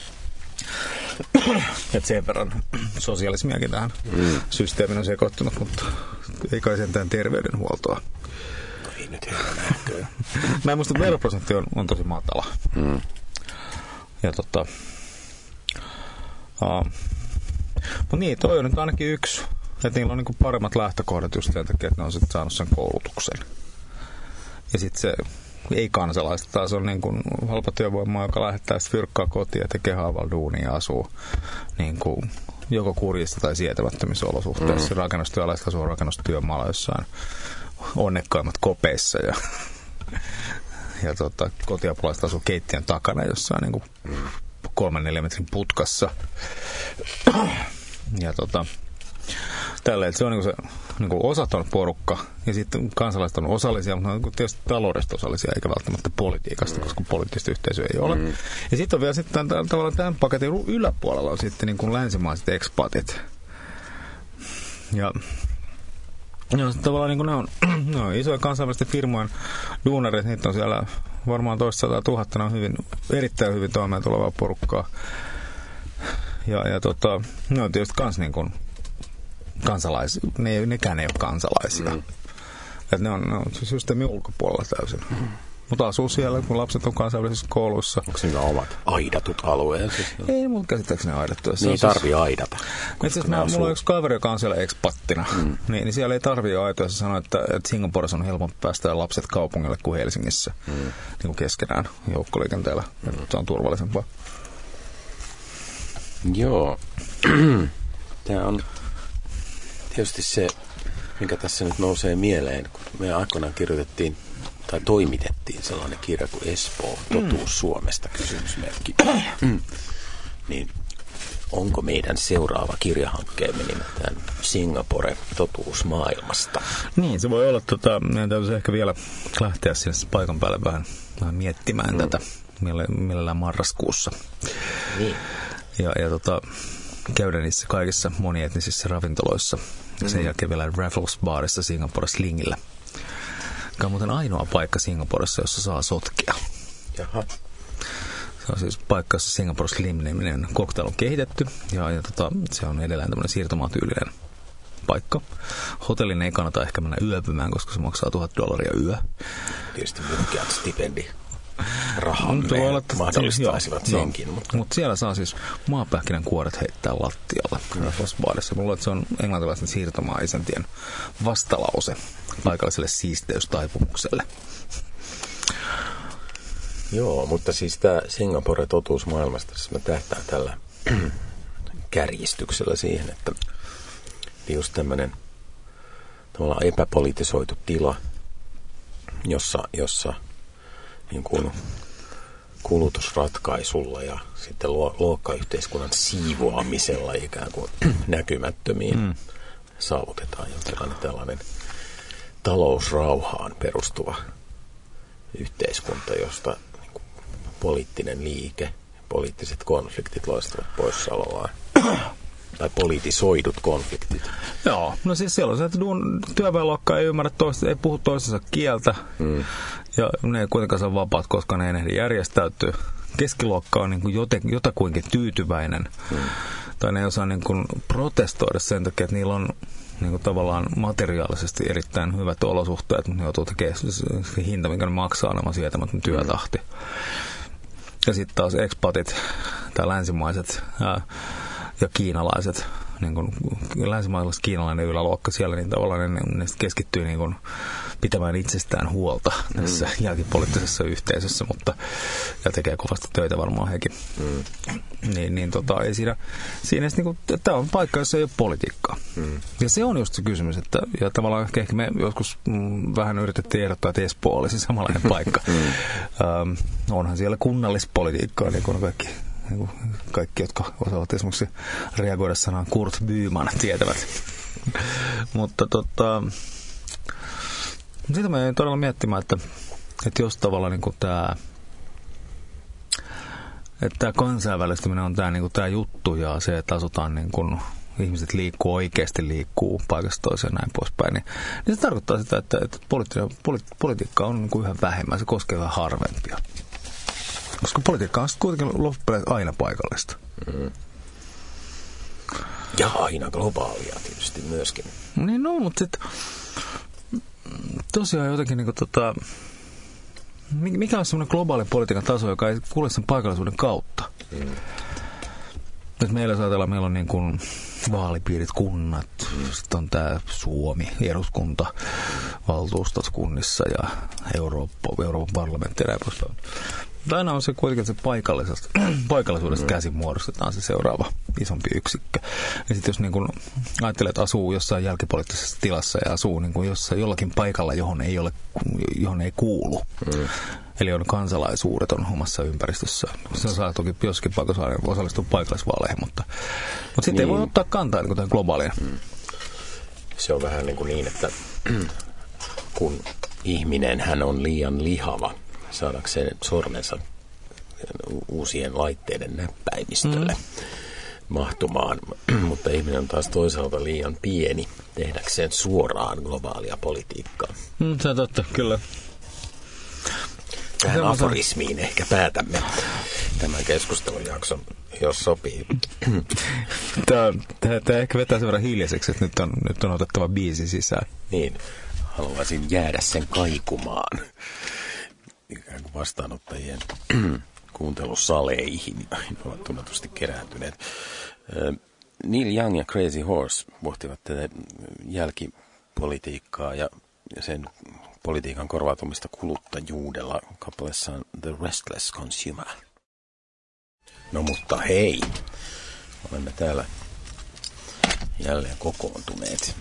et sen verran sosialismiakin tähän mm. systeemin on sekoittunut, mutta ei kai sentään terveydenhuoltoa.
Ei nyt hyvä näköä.
Mä en muista, että veroprosentti on, on tosi matala. Mm. Ja tota... Uh, mutta niin, toi on nyt ainakin yksi. Että niillä on niinku paremmat lähtökohdat just sen takia, että ne on sitten saanut sen koulutuksen. Ja sitten se ei-kansalaista taas on niin kuin halpa työvoimaa, joka lähettää sitten fyrkkaa kotiin ja tekee haavalla duunia ja asuu niin kuin joko kurjista tai sietämättömissä olosuhteissa. Mm. Rakennustyöläiset asuu rakennustyömaalla jossain onnekkaimmat kopeissa ja, ja tota, kotiapulaiset asuu keittiön takana jossain niin kuin kolmen neljän metrin putkassa. Ja tota, tälleen, se on niin kuin se niin kuin osaton porukka ja sitten kansalaiset on osallisia, mutta ne on tietysti taloudesta osallisia eikä välttämättä politiikasta, mm. koska poliittista yhteisöä ei ole. Mm. Ja sitten on vielä sitten tavallaan tämän paketin yläpuolella on sitten niin kuin länsimaiset ekspatit. Ja no, tavallaan niin kuin ne on, ne on isoja kansainvälisten firmojen duunareita, niitä on siellä varmaan toista sataa tuhatta, ne on hyvin, erittäin hyvin toimeen tulevaa porukkaa. Ja, ja tota, ne on tietysti kans niin kuin kansalaisia, ne, nekään ei ole kansalaisia. Mm. Että ne on, ne on systeemin ulkopuolella täysin. Mm. Mutta asuu siellä, kun lapset on kansainvälisissä kouluissa.
Onko niillä omat aidatut alueet?
Ei, mutta käsittääkseni aidattu.
Niin ei tarvii aidata.
Itse asiassa mulla on yksi kaveri, joka on siellä ekspattina. Mm. Niin, niin siellä ei tarvii aitoa. Se sanoo, että, että Singaporessa on helpompi päästä lapset kaupungille kuin Helsingissä. Mm. Niin kuin keskenään joukkoliikenteellä. Mm. Se on turvallisempaa.
Joo. Tämä on tietysti se, mikä tässä nyt nousee mieleen, kun me aikoinaan kirjoitettiin tai toimitettiin sellainen kirja kuin Espoo, totuus mm. Suomesta, kysymysmerkki. Mm. Niin onko meidän seuraava kirjahankkeemme nimeltään Singapore, totuus maailmasta?
Niin, se voi olla, tota, meidän täytyisi ehkä vielä lähteä sinne paikan päälle vähän, vähän miettimään mm. tätä mielellään marraskuussa.
Niin.
Ja, ja tota, käydä niissä kaikissa monietnisissä ravintoloissa. Ja sen mm. jälkeen vielä Raffles Barissa Singapore Slingillä mikä on muuten ainoa paikka Singaporessa, jossa saa sotkea.
Jaha.
Se on siis paikka, jossa Singapore Slim-niminen cocktail on kehitetty, ja, ja tota, se on edelleen tämmöinen siirtomaatyylinen paikka. Hotellin ei kannata ehkä mennä yöpymään, koska se maksaa tuhat dollaria yö.
Tietysti muutkiat stipendi. Rahamme mahdollistaisivat
joo,
senkin.
Joo.
Mutta
Mut siellä saa siis maapähkinän kuoret heittää lattialle. Baarissa. Mulla että se on englantilaisen siirtomaa-isäntien vastalause paikalliselle siisteystaipumukselle.
Joo, mutta siis tämä Singapore-totuus maailmasta, siis mä tähtään tällä kärjistyksellä siihen, että just tämmöinen tavallaan epäpolitisoitu tila, jossa, jossa niin kuin kulutusratkaisulla ja sitten luokkayhteiskunnan siivoamisella ikään kuin näkymättömiin mm. saavutetaan jonkinlainen tällainen talousrauhaan perustuva yhteiskunta, josta niin kuin poliittinen liike, poliittiset konfliktit loistavat poissaolollaan. Tai politisoidut konfliktit.
Joo, no siis siellä on se, että työväenluokka ei ymmärrä toista, ei puhu toisensa kieltä. Mm. Ja ne ei kuitenkaan saa vapaat, koska ne ei ehdi järjestäytyä. Keskiluokka on niin kuin joten, jotakuinkin tyytyväinen. Mm. Tai ne ei osaa niin kuin protestoida sen takia, että niillä on niin kuin tavallaan materiaalisesti erittäin hyvät olosuhteet, mutta ne joutuu tekemään se hinta, minkä ne maksaa, nämä sietämätön työtahti. Mm. Ja sitten taas expatit tai länsimaiset ää, ja kiinalaiset, niin kuin länsimaiset kiinalainen yläluokka siellä, niin tavallaan ne, ne keskittyy niin kuin pitämään itsestään huolta tässä mm. jälkipoliittisessa yhteisössä, mutta ja tekee kovasti töitä varmaan hekin. Mm. Niin, niin tota, ei siinä, siinä niin kuin, tämä on paikka, jossa ei ole politiikkaa. Mm. Ja se on just se kysymys, että ja tavallaan ehkä, ehkä me joskus mm, vähän yritettiin ehdottaa, että Espoo olisi samanlainen paikka. mm. ähm, onhan siellä kunnallispolitiikkaa, niin kuin kaikki Kaikki, jotka osaavat esimerkiksi reagoida sanaan Kurt Byman, tietävät. Mutta tota, sitä me ei todella miettimään, että, että jos tavallaan niin tämä, että tämä kansainvälistyminen on tämä, niin kuin tämä juttu ja se, että asutaan niin kuin ihmiset liikkuu oikeasti, liikkuu paikasta toiseen näin poispäin, niin, niin se tarkoittaa sitä, että, että politi- politi- politiikka on niin kuin yhä vähemmän, se koskee vähän harvempia. Koska politiikka on sitten kuitenkin loppupeleissä aina paikallista. Mm.
Ja aina globaalia tietysti myöskin.
Niin no, mutta sitten tosiaan jotenkin niin kuin tota, mikä on semmoinen globaali politiikan taso, joka ei kuule sen paikallisuuden kautta. Mm. Nyt meillä saatella, meillä on niin kuin vaalipiirit, kunnat, mm. sitten on tämä Suomi, eduskunta, valtuustot kunnissa ja Eurooppa, Euroopan parlamentti ja näin poispäin. Aina on se kuitenkin se paikallisesta, paikallisuudesta mm. käsin muodostetaan se seuraava isompi yksikkö. Ja sitten jos niin kun ajattelee, että asuu jossain jälkipoliittisessa tilassa ja asuu niin kun jossain jollakin paikalla, johon ei, ole, johon ei kuulu, mm. eli on kansalaisuudet on omassa ympäristössä. Se saa toki jossakin paikassa osallistua paikallisvaaleihin, mutta, mutta sitten niin. ei voi ottaa kantaa niin tähän globaaliin. Mm.
Se on vähän niin, kuin niin että kun ihminen hän on liian lihava saadakseen sormensa uusien laitteiden näppäimistölle mm. mahtumaan, mutta ihminen on taas toisaalta liian pieni tehdäkseen suoraan globaalia politiikkaa.
Mm, se on totta, kyllä.
Tähän Semmoisen... aforismiin ehkä päätämme tämän keskustelujakson, jos sopii.
Tämä, tämä, tämä ehkä vetää sen verran hiljaiseksi, että nyt on, nyt on otettava biisi sisään.
Niin, haluaisin jäädä sen kaikumaan ikään kuin vastaanottajien kuuntelusaleihin, joihin ovat tunnetusti kerääntyneet. Neil Young ja Crazy Horse pohtivat tätä jälkipolitiikkaa ja sen politiikan korvautumista kuluttajuudella kappaleessaan The Restless Consumer. No mutta hei, olemme täällä jälleen kokoontuneet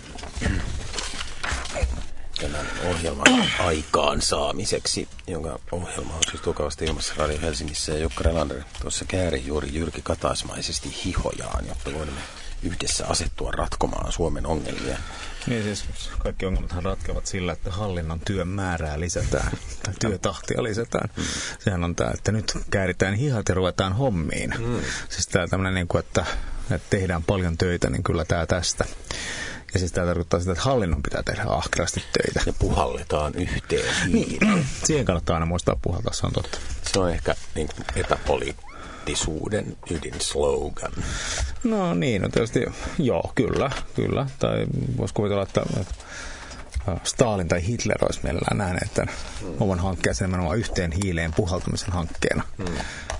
tämän ohjelman aikaansaamiseksi, jonka ohjelma on siis tukavasti ilmassa Radio Helsingissä, ja Jukka Relander tuossa kääri juuri Jyrki Kataismaisesti hihojaan, jotta voimme yhdessä asettua ratkomaan Suomen ongelmia.
Niin siis kaikki ongelmathan ratkevat sillä, että hallinnon työn määrää lisätään, tai työtahtia lisätään. Mm. Sehän on tämä, että nyt kääritään hihat ja ruvetaan hommiin. Mm. Siis tämä tämmöinen, niin kuin, että, että tehdään paljon töitä, niin kyllä tämä tästä. Ja siis tämä tarkoittaa sitä, että hallinnon pitää tehdä ahkerasti töitä.
Ja puhalletaan yhteen hiileen.
Siihen kannattaa aina muistaa puhaltaa, se on totta.
Se on ehkä niin kuin epäpoliittisuuden ydinslogan.
No niin, no tietysti joo, kyllä, kyllä. Tai voisi kuvitella, että Stalin tai Hitler olisi mielellään nähneet tämän mm. oman hankkeensa nimenomaan yhteen hiileen puhaltamisen hankkeena. Mm.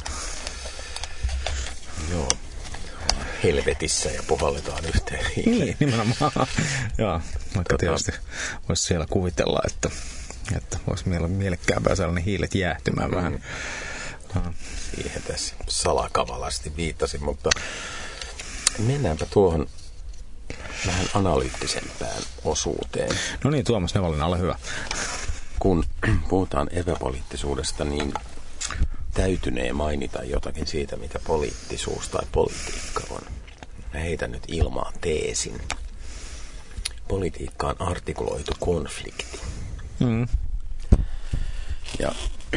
Joo. Helvetissä ja puhalletaan yhteen hiileen.
Niin, nimenomaan. Joo, vaikka tota... tietysti voisi siellä kuvitella, että, että voisi mielekkäämpää saada ne hiilet jäähtymään mm. vähän.
Ah. Siihen tässä salakavalasti viittasin, mutta mennäänpä tuohon vähän analyyttisempään osuuteen.
No niin, Tuomas Nevalinen, ole hyvä.
Kun puhutaan epäpoliittisuudesta, niin täytynee mainita jotakin siitä, mitä poliittisuus tai politiikka on. Mä heitän nyt ilmaan teesin. Politiikka on artikuloitu konflikti. Mm. Ja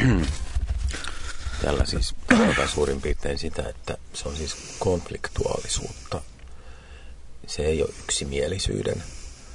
tällä siis tarkoitan suurin piirtein sitä, että se on siis konfliktuaalisuutta. Se ei ole yksimielisyyden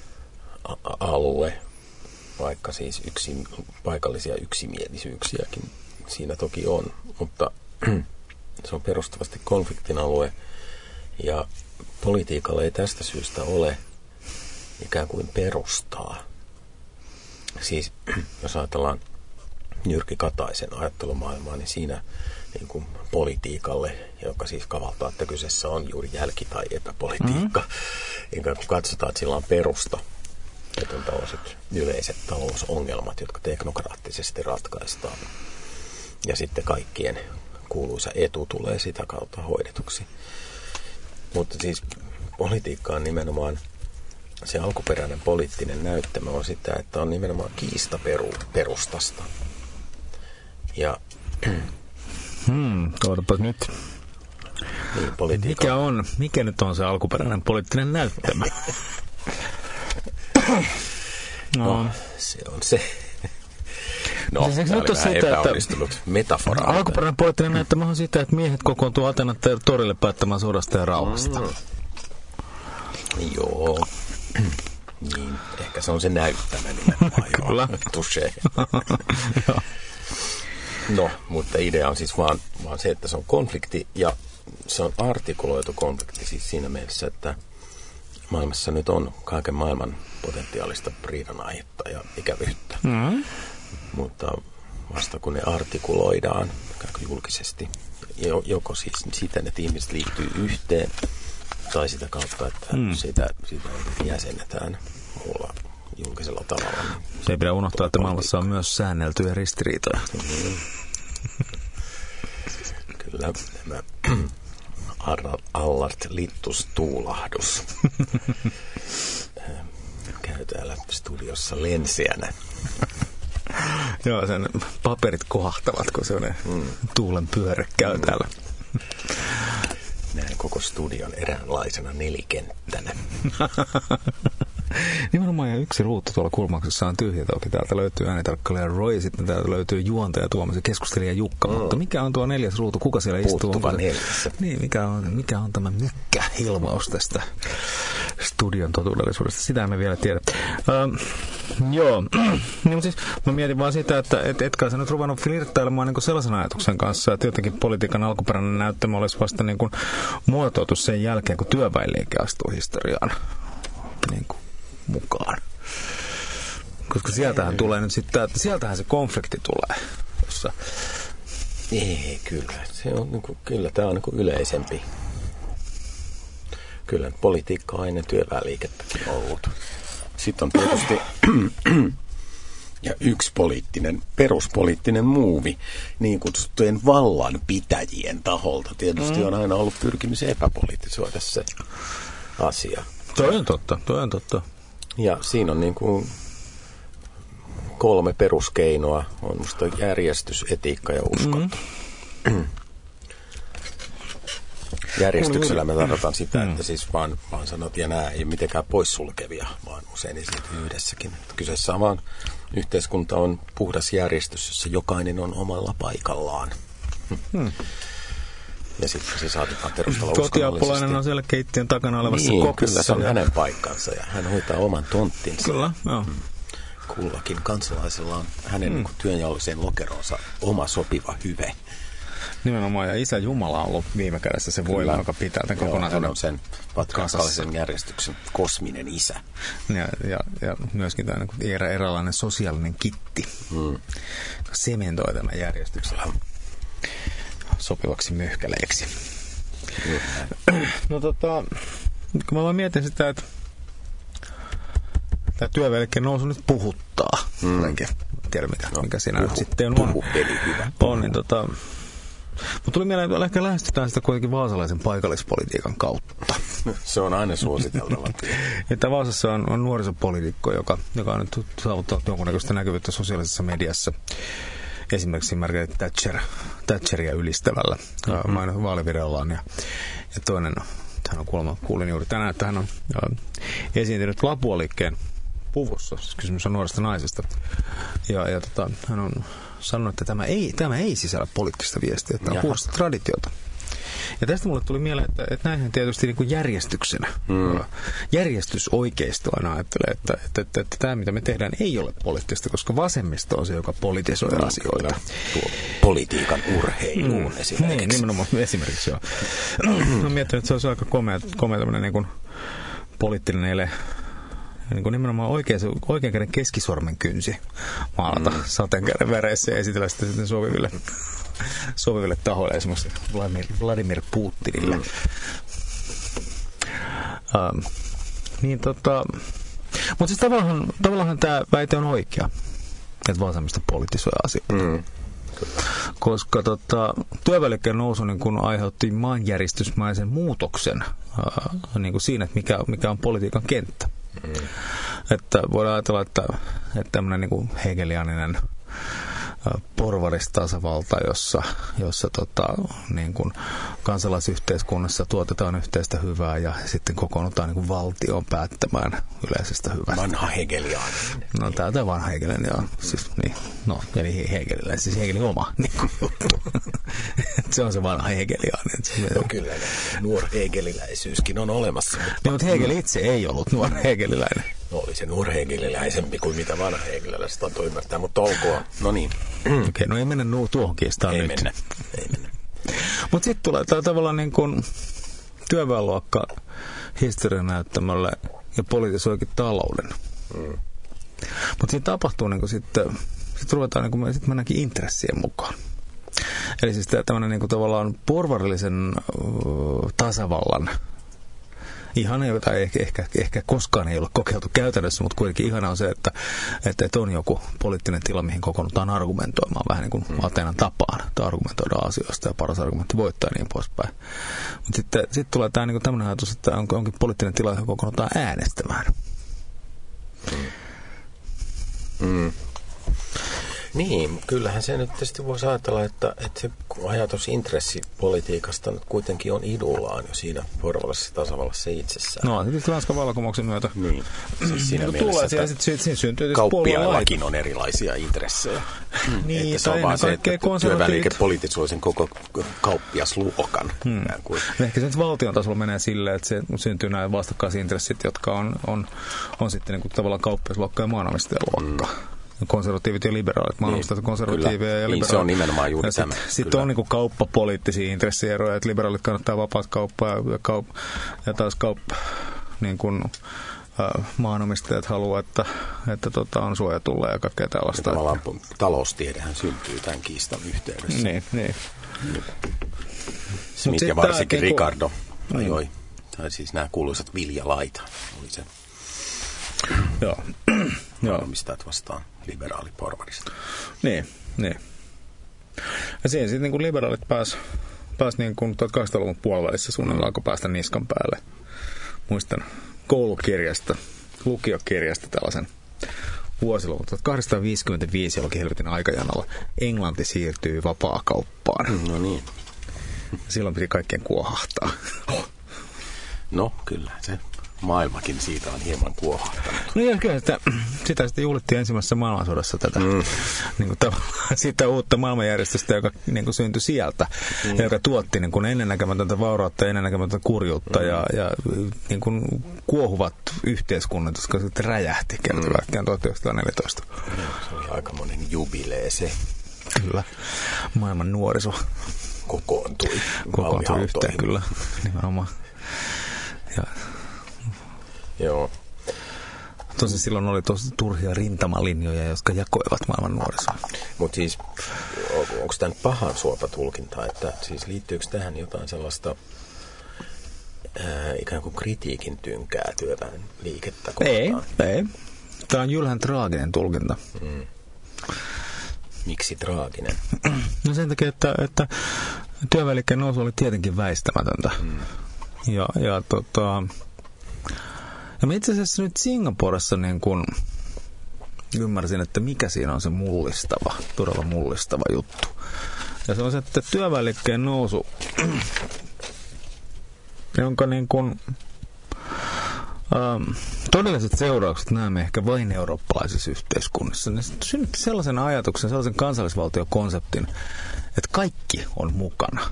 alue, vaikka siis yksi, paikallisia yksimielisyyksiäkin siinä toki on, mutta se on perustavasti konfliktin alue ja politiikalla ei tästä syystä ole ikään kuin perustaa. Siis jos ajatellaan Jyrki Kataisen ajattelumaailmaa, niin siinä niin kuin politiikalle, joka siis kavaltaa, että kyseessä on juuri jälki- tai epäpolitiikka, mm-hmm. kun katsotaan, että sillä on perusta, että on tällaiset yleiset talousongelmat, jotka teknokraattisesti ratkaistaan. Ja sitten kaikkien kuuluisa etu tulee sitä kautta hoidetuksi. Mutta siis politiikka on nimenomaan, se alkuperäinen poliittinen näyttämä on sitä, että on nimenomaan kiista peru, perustasta. Ja
Hmm, odotapas nyt.
Niin, politiikka.
Mikä on, mikä nyt on se alkuperäinen poliittinen näyttämä?
no. no, se on se. No,
siis
tämä oli vähän epäonnistunut metafora.
Alkuperäinen poliittinen näyttämä on sitä, että miehet kokoontuu Atenat torille päättämään sodasta ja rauhasta. Mm.
Joo. Niin, ehkä se on se näyttämä nimenomaan.
Kyllä.
Touché. No, mutta idea on siis vaan, vaan se, että se on konflikti ja se on artikuloitu konflikti siis siinä mielessä, että maailmassa nyt on kaiken maailman potentiaalista riidan aihetta ja ikävyyttä. Mm. Mutta vasta kun ne artikuloidaan julkisesti, joko siis siten, että ihmiset liittyy yhteen tai sitä kautta, että mm. sitä, sitä jäsennetään muulla julkisella tavalla. Niin
se ei pidä unohtaa, että maailmassa on myös säänneltyjä ristiriitoja. Mm-hmm.
Kyllä, tämä Allard Littus tuulahdus käy täällä studiossa lensiänä.
Joo, sen paperit kohahtavat, kun se mm. tuulen pyörä käy täällä.
Näen koko studion eräänlaisena nelikenttänä.
Nimenomaan ja yksi ruutu tuolla kulmauksessa on tyhjä toki. Täältä löytyy äänitarkkailija Roy, sitten täältä löytyy juontaja Tuomas ja keskustelija Jukka. Mm. Mutta mikä on tuo neljäs ruutu? Kuka siellä istuu?
Puuttuva neljässä.
Niin, mikä on, mikä on tämä mykkähilmaus tästä studion totuudellisuudesta? Sitä emme vielä tiedä. Uh, joo, niin siis mä mietin vaan sitä, että et, etkä sä nyt ruvennut flirttailemaan niin kuin sellaisen ajatuksen kanssa, että jotenkin politiikan alkuperäinen näyttämä olisi vasta niin kuin muotoiltu sen jälkeen, kun työväenliike astuu historiaan niin kuin mukaan. Koska sieltähän tulee nyt sitten, että sieltähän se konflikti tulee. Jossa...
Ei, kyllä. Se on niin kuin, kyllä tämä on niin kuin yleisempi. Kyllä politiikka on aina työväenliikettäkin ollut. Sitten on tietysti ja yksi poliittinen, peruspoliittinen muuvi niin kutsuttujen vallanpitäjien taholta. Tietysti mm. on aina ollut pyrkimys epäpoliittisoida se asia.
Toi on totta, toi on totta.
Ja siinä on niin kuin kolme peruskeinoa. On musta järjestys, etiikka ja uskonto. Mm. Järjestyksellä me tarkoitan sitä, että siis vaan, vaan sanot, ja nämä ei mitenkään poissulkevia, vaan usein esiintyy yhdessäkin. Kyseessä on vaan yhteiskunta on puhdas järjestys, jossa jokainen on omalla paikallaan. Hmm. Ja sitten se saatetaan perustella
kotiapulainen on siellä keittiön takana olevassa
niin,
kopissa.
Kyllä se on
ja...
hänen paikkansa ja hän hoitaa oman tonttinsa.
Kyllä, joo.
Mm. Kullakin kansalaisella on hänen mm. työnjaolliseen lokeronsa oma sopiva hyve.
Nimenomaan, ja Isä Jumala on ollut viime kädessä se voima, joka pitää tämän kokonaisuuden.
Hän on sen patriarkaalisen järjestyksen kosminen isä.
Ja, ja, ja myöskin tämä niin erä, eräänlainen sosiaalinen kitti, mm. sementoi tämän järjestyksen sopivaksi möhkäleeksi. Mm. No tota, kun mä vaan mietin sitä, että tämä työvelkkeen nousu nyt puhuttaa. Mm. En tiedä, mikä, no, mikä siinä puhu, nyt sitten on.
Puhu peli hyvä.
On, niin tota... Mutta tuli mieleen, että ehkä lähestytään sitä kuitenkin vaasalaisen paikallispolitiikan kautta.
Se on aina suositeltava.
Että Vaasassa on, on nuorisopoliitikko, joka, joka on nyt saavuttanut jonkunnäköistä näkyvyyttä sosiaalisessa mediassa. Esimerkiksi Margaret Thatcher, Thatcheria ylistävällä mm-hmm. vaalivideollaan. Ja, ja toinen, hän on kuulemma, kuulin juuri tänään, että hän on äh, esiintynyt Lapualiikkeen puvussa. Siis kysymys on nuoresta naisesta. Ja, ja tota, hän on sanonut, että tämä ei, tämä ei sisällä poliittista viestiä, että tämä on puhdasta traditiota. Ja tästä mulle tuli mieleen, että, että näinhän tietysti niin kuin järjestyksenä. Mm. Järjestysoikeisto aina ajattelee, että, että, että, että tämä, mitä me tehdään, ei ole poliittista, koska vasemmisto on se, joka politisoi mm, asioita.
Tuo politiikan urheiluun mm. esimerkiksi.
Niin, nimenomaan esimerkiksi joo. Olen miettinyt, että se olisi aika komea, komea tämmöinen niin kuin poliittinen ele. Niin kuin nimenomaan oikein, oikein käden keskisormen kynsi maalata mm. sateenkäden väreissä ja esitellä sitä sitten sopiville, sopiville tahoille, esimerkiksi Vladimir, Vladimir Putinille. Mm. Um, niin tota, mutta siis tavallaan, tavallaan tämä väite on oikea, että vasemmista poliittisoi asioita. Mm. Koska tota, työvälikkeen nousu niin kun aiheutti maanjäristysmäisen muutoksen uh, niin kuin siinä, että mikä, mikä on politiikan kenttä. Mm. Että voidaan ajatella, että, että tämmöinen niin kuin hegelianinen porvaristasavalta, jossa, jossa tota, niin kuin kansalaisyhteiskunnassa tuotetaan yhteistä hyvää ja sitten kokoonnutaan niin kuin valtioon päättämään yleisestä hyvästä.
Vanha hegelianinen.
No tämä vanha hegelianinen, joo. Siis, niin, no, eli hegeliläinen, siis Hegelin oma niin kuin juttu. Se on se vanha hegelianinen.
No kyllä, nuor hegeliläisyyskin on olemassa. Mutta,
niin, mutta Hegel itse ei ollut nuor hegeliläinen.
No oli se nuor hegeliläisempi kuin mitä vanha hegeliläiset antoi ymmärtää, mutta olkoon. No niin.
Okei, okay, no ei mennä nuu tuohon kiistaan
ei
nyt.
Mennä. Ei mennä.
Mutta sitten tulee tämä tavallaan niin kuin työväenluokka historian näyttämällä ja politisoikin talouden. Mm. Mutta siinä tapahtuu niin kuin sitten, sitten ruvetaan niin kuin, sitten mennäänkin intressien mukaan. Eli siis tämmöinen niin kuin tavallaan porvarillisen uh, tasavallan ihana, jota ehkä, ehkä, ehkä koskaan ei ole kokeiltu käytännössä, mutta kuitenkin ihana on se, että, että, että on joku poliittinen tila, mihin kokoonnutaan argumentoimaan vähän niin kuin mm. Ateenan tapaan, että argumentoidaan asioista ja paras argumentti voittaa ja niin poispäin. Mutta sitten sit tulee tämä niin tämmöinen ajatus, että on, onkin poliittinen tila, johon kokoonnutaan äänestämään.
Mm. Mm. Niin, kyllähän se nyt tietysti voisi ajatella, että, että se ajatus intressipolitiikasta nyt kuitenkin on idullaan jo siinä porvallisessa tasavallassa itsessään.
No, tietysti Ranskan vallankumouksen myötä.
Niin, siis siinä mielessä, että sit, sit syntyy kauppiaillakin on erilaisia intressejä.
Niin,
että se on vaan se, että työväenliike politisoi sen koko kauppiasluokan. Hmm.
Ehkä se nyt valtion tasolla menee silleen, että se syntyy nämä vastakkaisintressit, jotka on, on, on sitten niin kuin tavallaan kauppiasluokka ja maanomistajaluokka. Hmm. Konservatiivit ja liberaalit, maanomistajat konservatiiveja ja liberaalit.
Niin, se on nimenomaan juuri tämä.
Sitten sit on niin kauppapoliittisia intressieroja, että liberaalit kannattaa vapaat kauppaa ja, kaup- ja taas kaup- niin kuin, äh, maanomistajat haluaa, että, että tota, on suojatulla ja kaikkea tällaista. Ja
tavallaan taloustiedehän syntyy tämän kiistan yhteydessä.
Niin, niin.
Smith ja varsinkin tämä, Ricardo niin ajoi, tai siis nämä kuuluisat viljalait oli se.
Joo.
Maanomistajat vastaan liberaaliporvarista.
Niin, niin. Ja siihen sitten niin liberaalit pääs, pääs niin kuin tuhatkahdeksansataaluvun puolivälissä suunnilleen alkoi päästä niskan päälle. Muistan koulukirjasta, lukiokirjasta tällaisen vuosiluvun. tuhatkahdeksansataaviisikymmentäviisi jollakin helvetin aikajanalla Englanti siirtyy vapaakauppaan.
No niin.
Silloin piti kaikkien kuohahtaa.
No, kyllä se maailmakin siitä on hieman kuohahtanut.
No ja kyllä sitä, sitä sitten juhlittiin ensimmäisessä maailmansodassa tätä mm. niin kuin, sitä uutta maailmanjärjestystä, joka niin kuin, syntyi sieltä mm. ja joka tuotti niin kuin, ennennäkemätöntä vaurautta ja ennennäkemätöntä kurjuutta mm. ja, ja niin kuin, kuohuvat yhteiskunnat, jotka sitten räjähti kerta kaikkiaan tuhatyhdeksänsataaneljätoista.
Mm. Se oli aikamoinen jubilee se.
Kyllä. Maailman nuoriso
kokoontui.
Kokoontui yhteen, kyllä. Nimenomaan. Ja
joo.
Tosin silloin oli tosi turhia rintamalinjoja, jotka jakoivat maailman nuorisoa.
Mutta siis, onko tämä pahan suopa tulkinta, että siis liittyykö tähän jotain sellaista ää, ikään kuin kritiikin tynkää työväen liikettä kohtaan?
Ei, ei. Tämä on jylhän traaginen tulkinta.
Mm. Miksi traaginen?
No sen takia, että, että työväenliikkeen nousu oli tietenkin väistämätöntä. Mm. Ja, ja tota... Ja mä itse asiassa nyt Singaporessa niin kun ymmärsin, että mikä siinä on se mullistava, todella mullistava juttu. Ja se on se, että työväenliikkeen nousu, jonka niin kun, ähm, todelliset seuraukset näemme ehkä vain eurooppalaisissa yhteiskunnissa, niin se synnytti sellaisen ajatuksen, sellaisen kansallisvaltiokonseptin, että kaikki on mukana.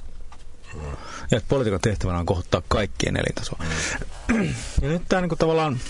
Ja että politiikan tehtävänä on kohottaa kaikkien elintasoa. Mm. Ja nyt tämä niin kuin tavallaan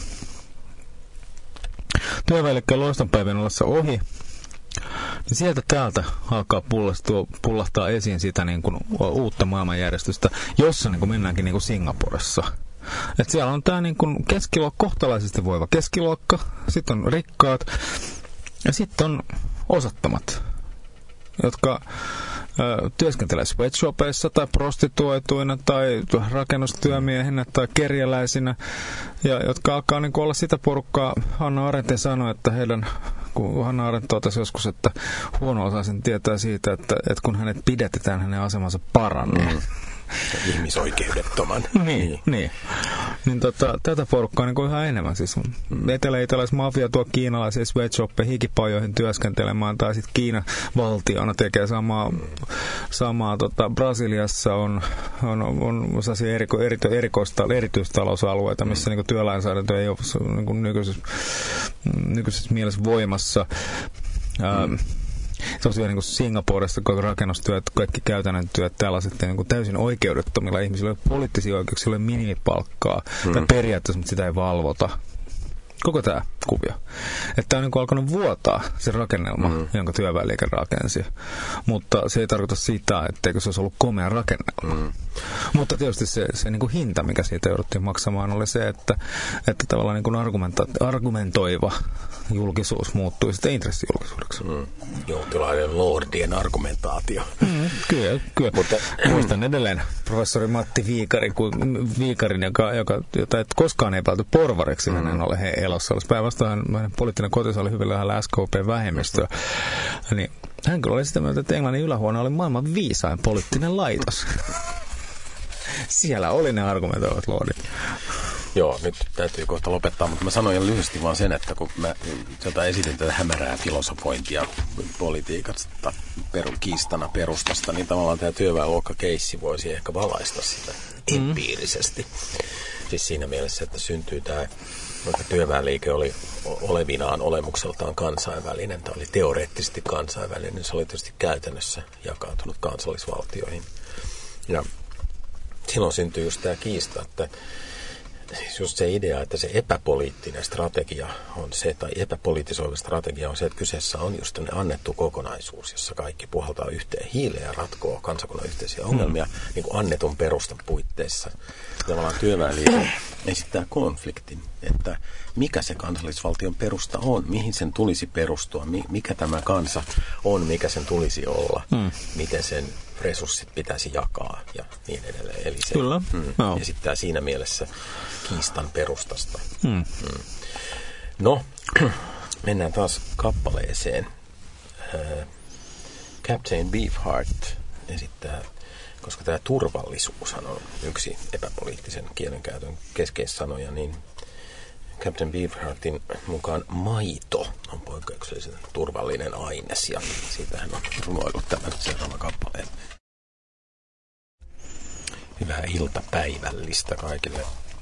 työväenliikkeen loistonpäivän ollessa ohi, niin sieltä täältä alkaa pullahtaa esiin sitä niin kuin uutta maailmanjärjestystä, jossa niin kuin mennäänkin niin kuin Singaporessa. Että siellä on tämä niin kuin keskiluokka, kohtalaisesti voiva keskiluokka, sitten on rikkaat ja sitten on osattomat, jotka työskentelee sweatshopeissa tai prostituoituina tai rakennustyömiehinä tai kerjäläisinä, ja jotka alkaa niin kuin olla sitä porukkaa. Hannah Arendt sanoi, että heidän, kun Hannah Arendt totesi joskus, että huono-osaisen tietää siitä, että, että kun hänet pidätetään, hänen asemansa paranee. Mm.
Ihmisoikeudettoman.
niin, niin. niin. niin tota, tätä porukkaa on niin ihan enemmän. Siis etelä-italais-mafia tuo kiinalaisia sweatshoppeja hikipajoihin työskentelemään, tai sitten Kiina valtiona tekee samaa. samaa tota, Brasiliassa on, on, on eriko, eriko, erikoista, erityistalousalueita, missä niin työlainsäädäntö ei ole niin nykyisessä, nykyisessä mielessä voimassa. Mm. Ähm, Se on vielä niin kuin Singaporesta, koko rakennustyöt, kaikki käytännön työt, tällaiset niin kuin täysin oikeudettomilla ihmisillä, poliittisia oikeuksia, ei minimipalkkaa, mm. tai periaatteessa, mutta sitä ei valvota. Koko tämä kuvio. Että tämä on niin kuin alkanut vuotaa se rakennelma, mm. jonka työväenliike rakensi. Mutta se ei tarkoita sitä, etteikö se olisi ollut komea rakennelma. Mm. Mutta tietysti se, se niin kuin hinta, mikä siitä jouduttiin maksamaan, oli se, että, että tavallaan niin kuin argumentoiva julkisuus muuttui sitten intressijulkisuudeksi.
Mm. Jonkinlainen lordien argumentaatio.
Mm, kyllä, kyllä. Mutta muistan edelleen professori Matti Viikarin, Viikarin joka, joka, jota et koskaan ei pääty porvariksi, mm. hänen ole he elossa. Olisi päinvastoin hänen poliittinen kotinsa oli hyvin lähellä S K P-vähemmistöä. Niin, hän kyllä oli sitä mieltä, että Englannin ylähuone oli maailman viisain poliittinen laitos. Siellä oli ne argumentoivat lordit.
Joo, nyt täytyy kohta lopettaa, mutta mä sanoin lyhyesti vaan sen, että kun mä sieltä esitin tätä hämärää filosofointia politiikasta peru, kiistana perustasta, niin tavallaan tämä työväenluokkakeissi voisi ehkä valaista sitä mm. empiirisesti. Siis siinä mielessä, että syntyy tämä, vaikka työväenliike oli olevinaan olemukseltaan kansainvälinen, tai oli teoreettisesti kansainvälinen, niin se oli tietysti käytännössä jakautunut kansallisvaltioihin. Ja silloin syntyy just tämä kiista, että siis just se idea, että se epäpoliittinen strategia on se, tai epäpolitisoiva strategia on se, että kyseessä on just tämmöinen annettu kokonaisuus, jossa kaikki puhaltaa yhteen hiileen ja ratkoo kansakunnan yhteisiä ongelmia mm. niin kuin annetun perustan puitteissa. Tavallaan työväenliike esittää konfliktin, että mikä se kansallisvaltion perusta on, mihin sen tulisi perustua, mikä tämä kansa on, mikä sen tulisi olla, mm. miten sen resurssit pitäisi jakaa ja niin edelleen. Eli se
Kyllä.
Mm,
no.
esittää siinä mielessä kiistan perustasta.
Mm.
Mm. No, mennään taas kappaleeseen. Uh, Captain Beefheart esittää, koska tämä turvallisuushan on yksi epäpoliittisen kielenkäytön keskeissanoja, niin Captain Beefheartin mukaan maito on poikkeuksellisen turvallinen aines, ja siitä hän on runoillut tämän seuraavan kappaleen. Hyvää iltapäivällistä kaikille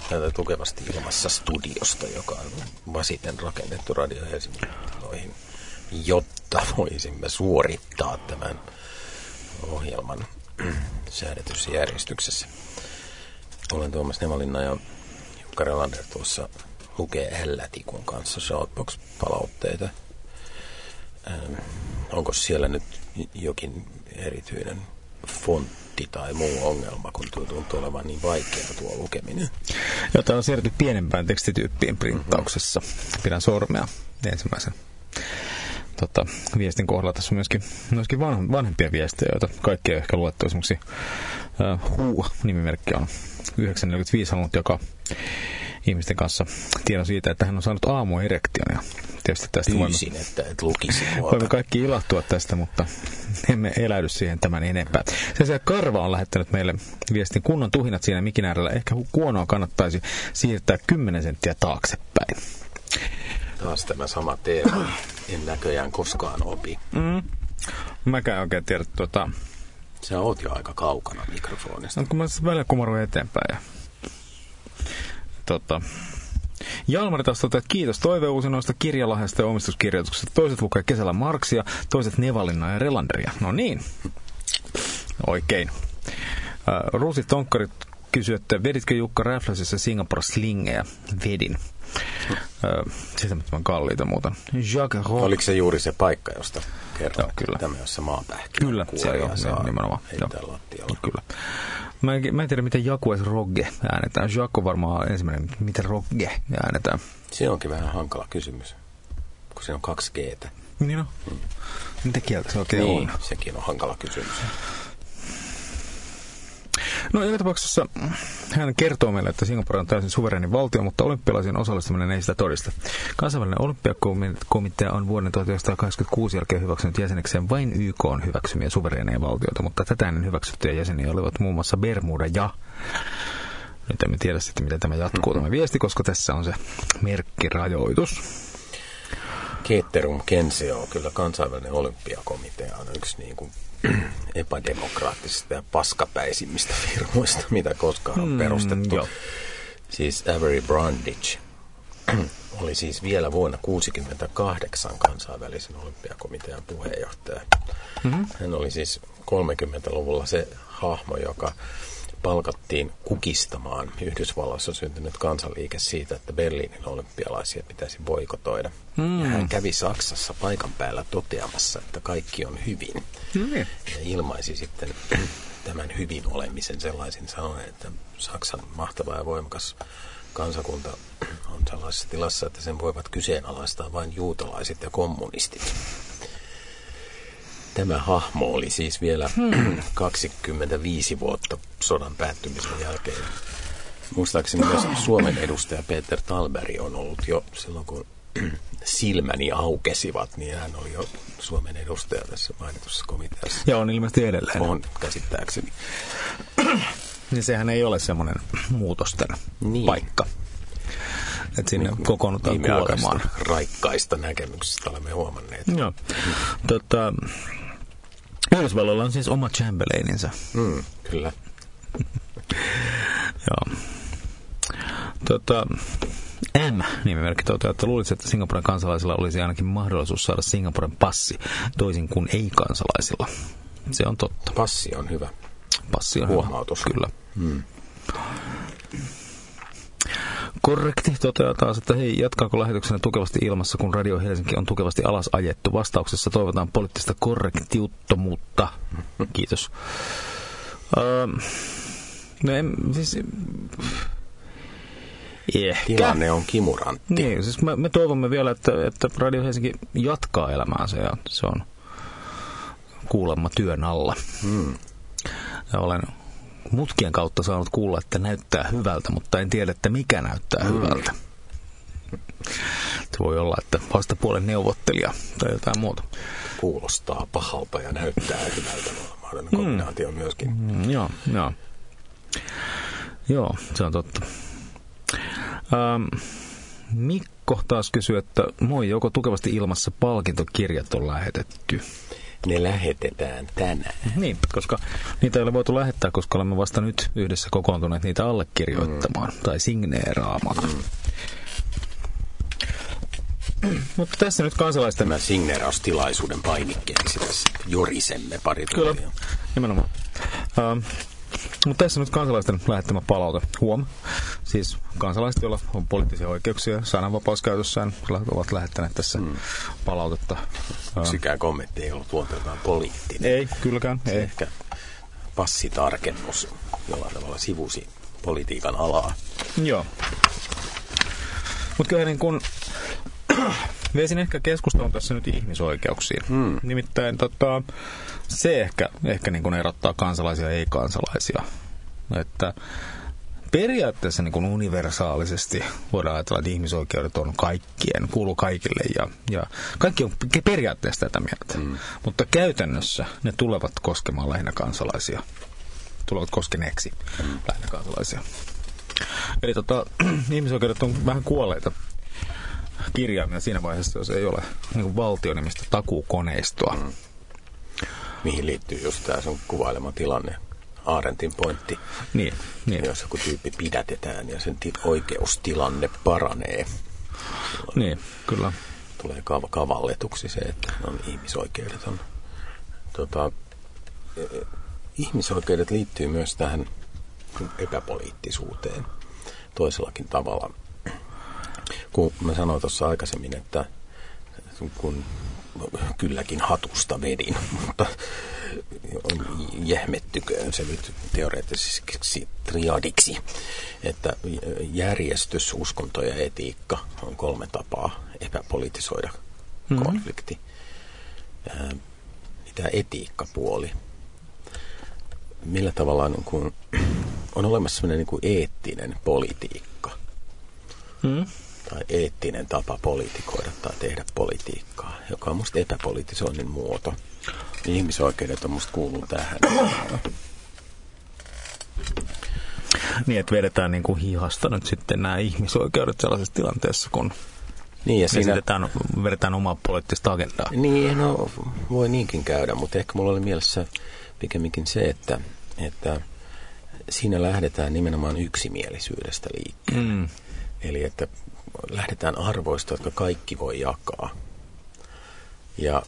täältä tukevasti ilmassa studiosta, joka on vasiten rakennettu Radio Helsingin noihin, jotta voisimme suorittaa tämän ohjelman säädetyssä järjestyksessä. Olen Tuomas Nevalinna ja Jukka Relander tuossa lukee L-tikun kanssa Shoutbox-palautteita. Ähm, onko siellä nyt jokin erityinen fontti tai muu ongelma, kun tuo tuntuu olevan niin vaikea tuo lukeminen?
Jota on siirrytty pienempään tekstityyppien printtauksessa. Mm-hmm. Pidän sormea ensimmäisen tota, viestin kohdalla. Tässä on myöskin, myöskin vanhempia viestejä, joita kaikki ei ehkä luettu. Esimerkiksi uh, Huu-nimimerkki on yhdeksänsataaneljäkymmentäviisi halunnut jakaa ihmisten kanssa tiedon siitä, että hän on saanut aamuerektion. Ja tietysti tästä
Pyysin,
voimme,
että et lukisi tuolta.
Voimme kaikki ilahtua tästä, mutta emme eläydy siihen tämän enempää. Sen sijaan Karva on lähettänyt meille viestin kunnon tuhinat siinä mikin äärellä. Ehkä kuonoa kannattaisi siirtää kymmenen senttiä taaksepäin.
Taas tämä sama teema. En näköjään koskaan opi.
Mm. Mäkään oikein tiedä tuota...
Sä oot jo aika kaukana mikrofonista.
No, kun mä välillä kumaruin eteenpäin. Ja... Tota... Jalmari taas toteaa, että kiitos toiveuusinoista kirjalahjasta ja omistuskirjoituksesta. Toiset lukee kesällä Marksia, toiset Nevalinna ja Relanderia. No niin. Oikein. Uh, Ruusi Tonkkarit kysyy, että veditkö Jukka Räfläsissä Singapore slingejä? Vedin. Uh, Sitämättömän kalliita muuta. Jacques Rock.
Oliko se juuri se paikka, josta kerroit?
Joo, kyllä.
Tämä, jossa maapähkinä
kyllä,
kuoria saa
nimenomaan.
heittää lattialla.
Kyllä. Mä en, mä en tiedä, miten Jakues Rogge äänetään. Jacques on varmaan ensimmäinen, miten Rogge äänetään.
Se onkin vähän hankala kysymys, kun se on kaksi G:tä.
Niin on. Hmm. Mitä kieltä se oikein
niin,
on?
Sekin on hankala kysymys.
No, joka tapauksessa hän kertoo meille, että Singapore on täysin suvereeni valtio, mutta olympialaisiin osallistuminen ei sitä todista. Kansainvälinen olympiakomitea on vuoden tuhatyhdeksänsataakahdeksankymmentäkuusi jälkeen hyväksynyt jäsenekseen vain Y K:n hyväksymiä suvereeneja valtioita, mutta tätä ennen hyväksyttyjä jäseniä olivat muun muassa Bermuda ja... Nyt emme tiedä sitten, miten tämä jatkuu tämä viesti, koska tässä on se merkkirajoitus.
Keterum Kensio, kyllä kansainvälinen olympiakomitea on yksi niin kuin epädemokraattisista ja paskapäisimmistä firmoista, mitä koskaan on perustettu. Mm, siis Avery Brundage oli siis vielä vuonna tuhatyhdeksänsataakuusikymmentäkahdeksan kansainvälisen olympiakomitean puheenjohtaja. Mm-hmm. Hän oli siis kolmekymmentäluvulla se hahmo, joka palkattiin kukistamaan Yhdysvalloissa syntynyt kansanliike siitä, että Berliinin olympialaisia pitäisi boikotoida. Mm. Ja hän kävi Saksassa paikan päällä toteamassa, että kaikki on hyvin. Mm. Ja ilmaisi sitten tämän hyvin olemisen sellaisin sanoen, että Saksan mahtava ja voimakas kansakunta on sellaisessa tilassa, että sen voivat kyseenalaistaa vain juutalaiset ja kommunistit. Tämä hahmo oli siis vielä hmm. kaksikymmentäviisi vuotta sodan päättymisen jälkeen. Muistaakseni myös Suomen edustaja Peter Talberg on ollut jo silloin, kun silmäni aukesivat, niin hän oli jo Suomen edustaja tässä mainitussa komiteassa.
Ja on ilmeisesti edelleen.
On, käsittääkseni.
Niin sehän ei ole semmoinen muutosten niin. paikka. Että sinne niin, kokoonnutaan kuolemaan.
Raikkaista näkemyksistä olemme huomanneet.
Joo. Tota, Yhdysvalloilla on siis oma Chamberlaininsa.
Mm, kyllä.
Joo. Tota, M-nimimerkki toteaa, että luulisi, että Singaporen kansalaisilla olisi ainakin mahdollisuus saada Singaporen passi, toisin kuin ei-kansalaisilla. Se on totta.
Passi on hyvä.
Passi on
huomautus.
Hyvä. Kyllä.
Mm.
Korrekti toteaa taas, että hei, jatkaako lähetyksenä tukevasti ilmassa, kun Radio Helsinki on tukevasti alas ajettu. Vastauksessa toivotaan poliittista korrektiuttomuutta. Kiitos. Uh, no en, siis... Ehkä.
Tilanne on kimurantti.
Niin, siis me, me toivomme vielä, että, että Radio Helsinki jatkaa elämäänsä ja se on kuulemma työn alla.
Hmm.
Ja olen mutkien kautta saanut kuulla, että näyttää hyvältä, mutta en tiedä, että mikä näyttää hmm. hyvältä. Se voi olla, että vastapuolen neuvottelija tai jotain muuta.
Kuulostaa pahalta ja näyttää hyvältä. Mahdollinen kombinaatio hmm. myöskin.
Hmm, joo, joo. Joo, se on totta. Ähm, Mikko taas kysyy, että moi, joko tukevasti ilmassa palkintokirjat on lähetetty?
ne lähetetään tänään.
Niin, koska niitä ei ole voitu lähettää, koska olemme vasta nyt yhdessä kokoontuneet niitä allekirjoittamaan mm. tai signeeraamaan. Mm. Mutta tässä nyt kansalaisten...
Tämä signeeraustilaisuuden painikkeeksi tässä jorisemme pari tuntia.
Kyllä, nimenomaan. Uh, mutta tässä nyt kansalaisten lähettämä palaute. Huom. Siis kansalaiset, joilla on poliittisia oikeuksia sananvapauskäytössään, ovat lähettäneet tässä mm. palautetta.
Yksikään kommentti ei ollut luonteeltaan poliittinen.
Ei, kylläkään.
Se
ei.
Ehkä passitarkennus jollain tavalla sivusi politiikan alaa.
Joo. Mutta kyllä niin kun... Veisin ehkä keskustelun tässä nyt ihmisoikeuksiin. Hmm. Nimittäin tota, se ehkä, ehkä niin kuin erottaa kansalaisia ja ei-kansalaisia. Että periaatteessa niin kuin universaalisesti voidaan ajatella, että ihmisoikeudet on kaikkien, kuuluu kaikille ja, ja kaikki on periaatteessa tätä mieltä. Hmm. Mutta käytännössä ne tulevat koskemaan lähinnä kansalaisia. Tulevat koskeneeksi hmm. lähinnä kansalaisia. Eli tota, ihmisoikeudet on vähän kuolleita kirjaimia siinä vaiheessa, jos ei ole niin kuin valtionimistä takuukoneistoa. Mm.
Mihin liittyy just tämä sun kuvailema tilanne, Arendtin pointti,
niin, niin.
jos joku tyyppi pidätetään ja sen ti- oikeustilanne paranee.
Niin, kyllä.
Tulee kav- kavalletuksi se, että on ihmisoikeudet on. Tota, ihmisoikeudet liittyy myös tähän epäpoliittisuuteen toisellakin tavalla. Kun mä sanoin tuossa aikaisemmin, että kun kylläkin hatusta vedin, mutta jähmettyköön se nyt teoreettisesti triadiksi, että järjestys, uskonto ja etiikka on kolme tapaa epäpolitisoida mm-hmm. konflikti. Tämä etiikkapuoli. Millä tavalla niin kun, on olemassa sellainen niin kuin eettinen politiikka. Mm. Tai eettinen tapa politikoida tai tehdä politiikkaa, joka on musta epäpolitisoinnin muoto. Ihmisoikeudet on musta kuuluu tähän.
Niin, että vedetään niin kuin hihasta nyt sitten nämä ihmisoikeudet sellaisessa tilanteessa, kun niin, ja siinä vedetään omaa poliittista agendaa.
Niin, no voi niinkin käydä, mutta ehkä mulla oli mielessä pikemminkin se, että, että siinä lähdetään nimenomaan yksimielisyydestä liikkeelle. Mm. Eli että lähdetään arvoista, jotka kaikki voi jakaa. Ja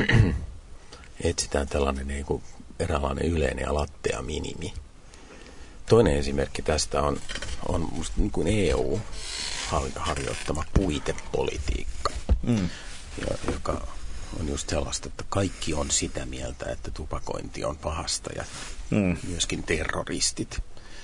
etsitään tällainen niin kuin eräänlainen yleinen ja lattea minimi. Toinen esimerkki tästä on, on musta niin kuin E U harjoittama puitepolitiikka, mm. joka on just sellaista, että kaikki on sitä mieltä, että tupakointi on pahasta ja mm. myöskin terroristit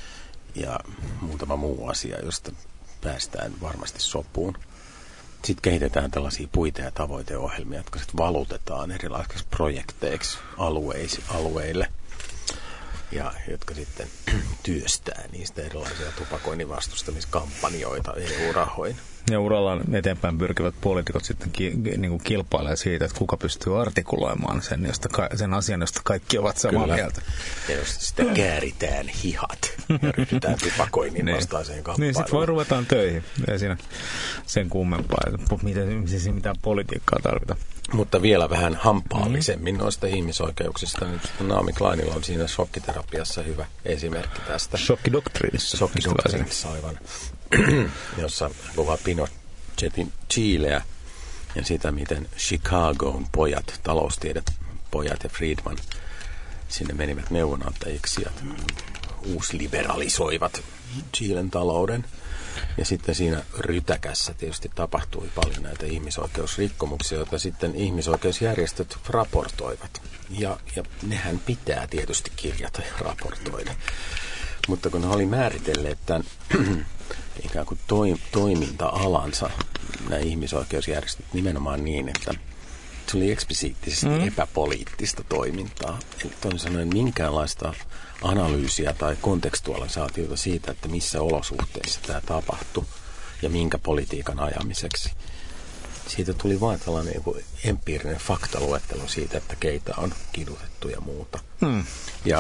ja muutama muu asia, josta päästään varmasti sopuun. Sitten kehitetään tällaisia puite- ja tavoiteohjelmia, jotka sitten valutetaan erilaisiksi projekteiksi alueisi, alueille, ja jotka sitten työstää niistä erilaisia tupakoinnin vastustamiskampanjoita E U-rahoin.
Ja urallaan eteenpäin pyrkivät poliitikot sitten ki, niin kuin kilpailee siitä, että kuka pystyy artikuloimaan sen, josta, sen asian, josta kaikki ovat samaa Kyllä. mieltä.
Ja jos sitten kääritään hihat ja ryhdytään tupakoinnin niin. vastaiseen kamppailuun.
Niin, sitten vaan ruvetaan töihin. Ei siinä sen kummempaa, että miten, siis mitään politiikkaa tarvita.
Mutta vielä vähän hampaallisemmin mm. noista ihmisoikeuksista. Nyt Naomi Kleinilla on siinä shokkiterapiassa hyvä esimerkki tästä.
Shokkidoktriinissa.
Shokkidoktriinissa aivan. Jossa kuvaa Pinochetin Chileä ja sitä, miten Chicagon pojat, taloustiedot pojat ja Friedman sinne menivät neuvonantajiksi ja uusliberalisoivat Chilen talouden. Ja sitten siinä rytäkässä tietysti tapahtui paljon näitä ihmisoikeusrikkomuksia, joita sitten ihmisoikeusjärjestöt raportoivat. Ja, ja nehän pitää tietysti kirjata ja raportoida. Mutta kun he oli määritelleet tämän ikään kuin toi, toiminta-alansa, nämä ihmisoikeusjärjestöt nimenomaan niin, että se oli eksplisiittisesti mm. epäpoliittista toimintaa. Eli toisin sanoen minkäänlaista analyysiä tai kontekstualisaatiota siitä, että missä olosuhteissa tämä tapahtui ja minkä politiikan ajamiseksi. Siitä tuli vain tällainen joku empiirinen faktaluettelo siitä, että keitä on kidutettu ja muuta. Mm. Ja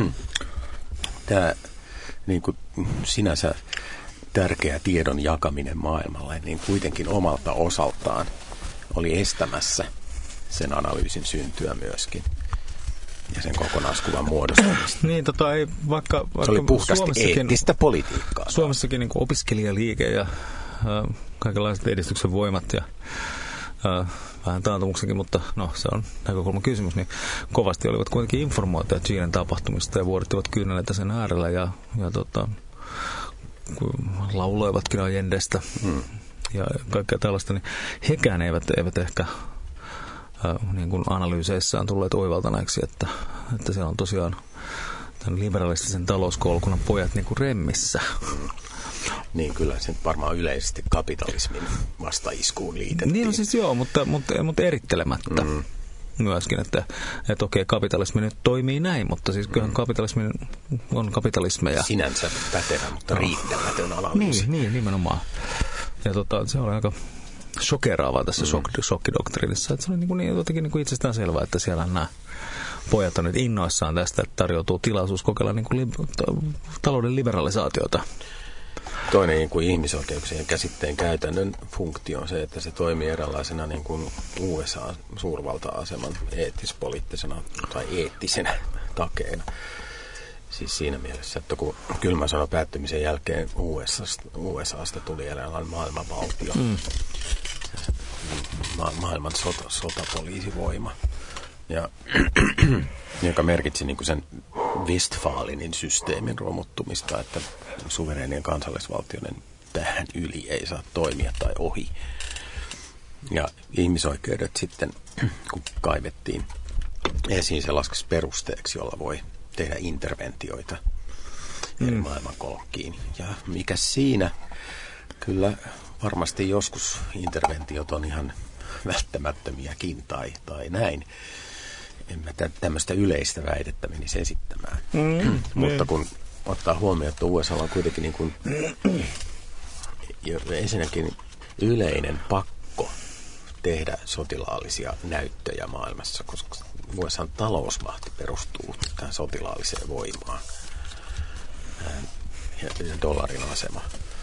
tämä niin kuin sinänsä tärkeä tiedon jakaminen maailmalle, niin kuitenkin omalta osaltaan oli estämässä sen analyysin syntyä myöskin. Ja sen kokonaiskuvan muodostamista.
Niin, tota ei, vaikka, vaikka
se oli puhtaasti eettistä politiikkaa.
Suomessakin niin kuin opiskelijaliike ja äh, kaikenlaiset edistyksen voimat ja äh, vähän taantumuksenkin, mutta no, se on näkökulman kysymys, niin kovasti olivat kuitenkin informoituja Chilen tapahtumista ja vuorittivat kyyneleitä sen äärellä ja, ja tota, lauloivatkin Allendestä hmm. ja kaikkea tällaista, niin hekään eivät, eivät ehkä äh, niin kuin analyyseissaan tulleet oivaltaneeksi, että, että siellä on tosiaan tämän liberalistisen talouskolkunnan pojat niin kuin remmissä.
Hmm. Niin, kyllä se varmaan yleisesti kapitalismin vastaiskuun liitettiin.
Niin, no siis joo, mutta, mutta, mutta erittelemättä mm. myöskin, että, että okei, kapitalismi nyt toimii näin, mutta siis kyllähän kapitalismi on kapitalismeja.
Sinänsä pätevä, mutta no. riittämätön analyysi.
Niin, niin, nimenomaan. Ja tota, se oli aika shokeraavaa tässä mm. shokkidoktriinissa, että se oli niin kuin, niin, jotenkin niin kuin itsestään selvää, että siellä nämä pojat on nyt innoissaan tästä, että tarjoutuu tilaisuus kokeilla niin kuin li- talouden liberalisaatiota.
Toinen niin kuin ihmisoikeuksien käsitteen käytännön funktio on se, että se toimii eräänlaisena niin kuin U S A-suurvalta-aseman eettis-poliittisena tai eettisenä takeena. Siis siinä mielessä, että kun kylmän sodan päättymisen jälkeen U S A:sta, U S A:sta tuli eräänlainen maailmanvaltio, mm. Ma- maailman sota, sotapoliisivoima, ja, joka merkitsi niin kuin sen Westfalenin systeemin romuttumista, että suvereenien kansallisvaltioiden tähän yli ei saa toimia tai ohi. Ja ihmisoikeudet sitten, kun kaivettiin esiin, se laskesi perusteeksi, jolla voi tehdä interventioita mm. eri maailmankolkkiin. Ja mikä siinä, kyllä varmasti joskus interventiot on ihan välttämättömiäkin tai, tai näin. En mä tämmöistä yleistä väitettä menisi esittämään. Mm, Mutta kun ottaa huomioon, että U S A on kuitenkin niin kuin ensinnäkin yleinen pakko tehdä sotilaallisia näyttöjä maailmassa, koska U S A:n talousmahti perustuu tähän sotilaalliseen voimaan ja dollarin asema.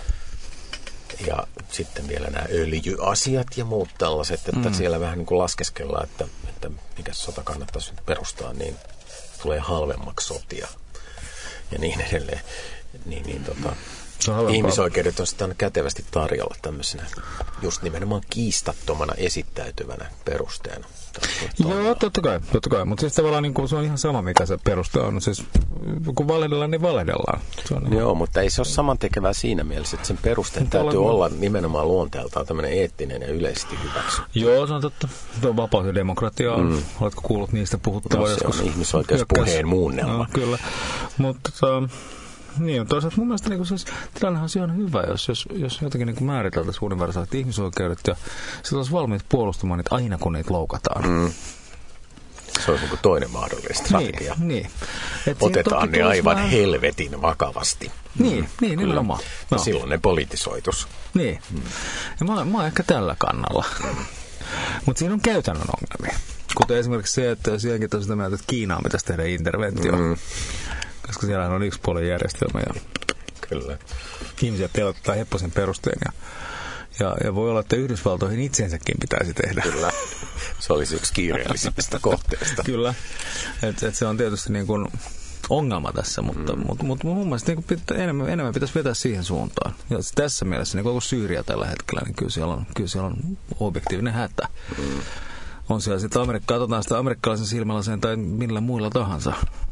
Ja sitten vielä nämä öljyasiat ja muut tällaiset, että mm. siellä vähän niin kuin laskeskellaan, että, että mikä sota kannattaisi perustaa, niin tulee halvemmaksi sotia ja niin edelleen. Niin, niin, tota, ihmisoikeudet on sitten kätevästi tarjolla tämmöisenä just nimenomaan kiistattomana esittäytyvänä perusteena.
Joo, totta kai, totta kai. Mutta siis tavallaan niin kuin, se on ihan sama, mikä se peruste on. Siis, kun valehdellaan, niin valehdellaan. Niin
Joo, kuin... mutta ei se ole samantekevää siinä mielessä, että sen perusteen täytyy olla, olla nimenomaan luonteeltaan tämmöinen eettinen ja yleisesti hyväksy.
Joo, se on totta. Tuo vapaus ja demokratia on. Mm. Oletko kuullut niistä puhuttavaa?
No, se joskus on ihmisoikeuspuheen muunnelma.
No, kyllä. Mutta... Uh, Niin, toisaalta mun mielestä niin siis, tilannehan on ihan hyvä, jos, jos, jos jotenkin niin määriteltäisiin universaalit ihmisoikeudet ja sitten olisi valmiit puolustamaan niitä aina, kun niitä loukataan. Mm.
Se on niin toinen mahdollinen strategia.
Niin, niin.
Otetaan ne aivan vähän... helvetin vakavasti.
Niin, mm. niin nimenomaan.
No. Silloin ne politisoitus.
Niin. Mm. Ja mä, mä oon ehkä tällä kannalla. Mm. Mutta siinä on käytännön ongelmia. Kuten esimerkiksi se, että siihenkin on sitä mieltä, että Kiinaan pitäisi tehdä interventio. Mm. Koska siellä on yksi puolen järjestelmä ja
kyllä.
Ihmisiä pelottaa hepposen perusteen. Ja, ja, ja voi olla, että Yhdysvaltoihin itsensäkin pitäisi tehdä.
Kyllä. Se olisi yksi kiireellisimmistä kohteista.
Kyllä. Et, et se on tietysti niin kuin ongelma tässä, mutta, mm. mutta, mutta mun mielestä niin pitää, enemmän, enemmän pitäisi vetää siihen suuntaan. Ja tässä mielessä niin koko Syyria tällä hetkellä, niin kyllä siellä on, kyllä siellä on objektiivinen hätä. Mm. On siellä sitten Amerikka, katsotaan sitä amerikkalaisen silmälaseen tai millä muilla tahansa.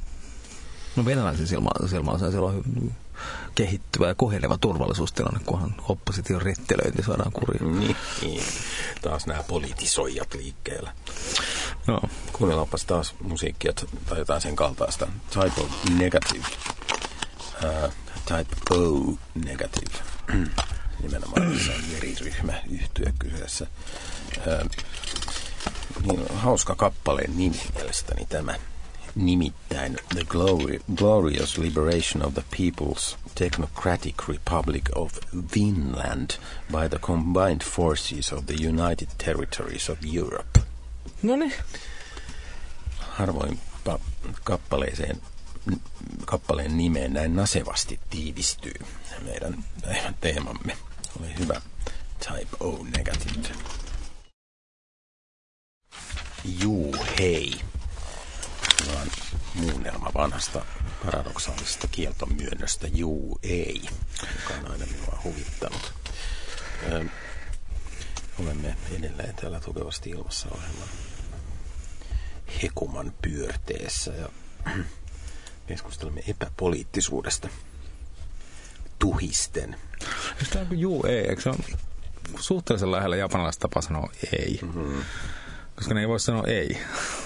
No venäläisen silmälaseen siellä on kehittyvä ja koheneva turvallisuustilanne, kunhan opposition rettelöinti saadaan kuriin.
Niin, niin. Taas nämä politisoijat liikkeellä.
No.
Kuunnellaanpas taas musiikkia tai jotain sen kaltaista. Type O Negative. Uh, type O Negative. Nimenomaan se on veriryhmä yhtye kyseessä. Uh, niin, hauska kappaleen nimi mielestäni tämä. Nimittäin The Glory, Glorious Liberation of the People's Technocratic Republic of Vinland by the Combined Forces of the United Territories of Europe.
Noniin.
Harvoin pa- kappaleeseen, kappaleen nimeen näin nasevasti tiivistyy meidän teemamme. Oli hyvä. Type O Negative. Juu hei. Tämä on muunnelma vanhasta paradoksaalisesta kieltomyönnöstä Juu ei, joka on aina minua huvittanut. Ö, olemme edelleen täällä tukevasti ilmassa ohjelman hekuman pyörteessä ja keskustelemme epäpoliittisuudesta tuhisten.
Tämä on juu ei, eikö se ole suhteellisen lähellä japanilaista tapa sanoa ei? Mm-hmm. Koska ne ei voi sanoa ei.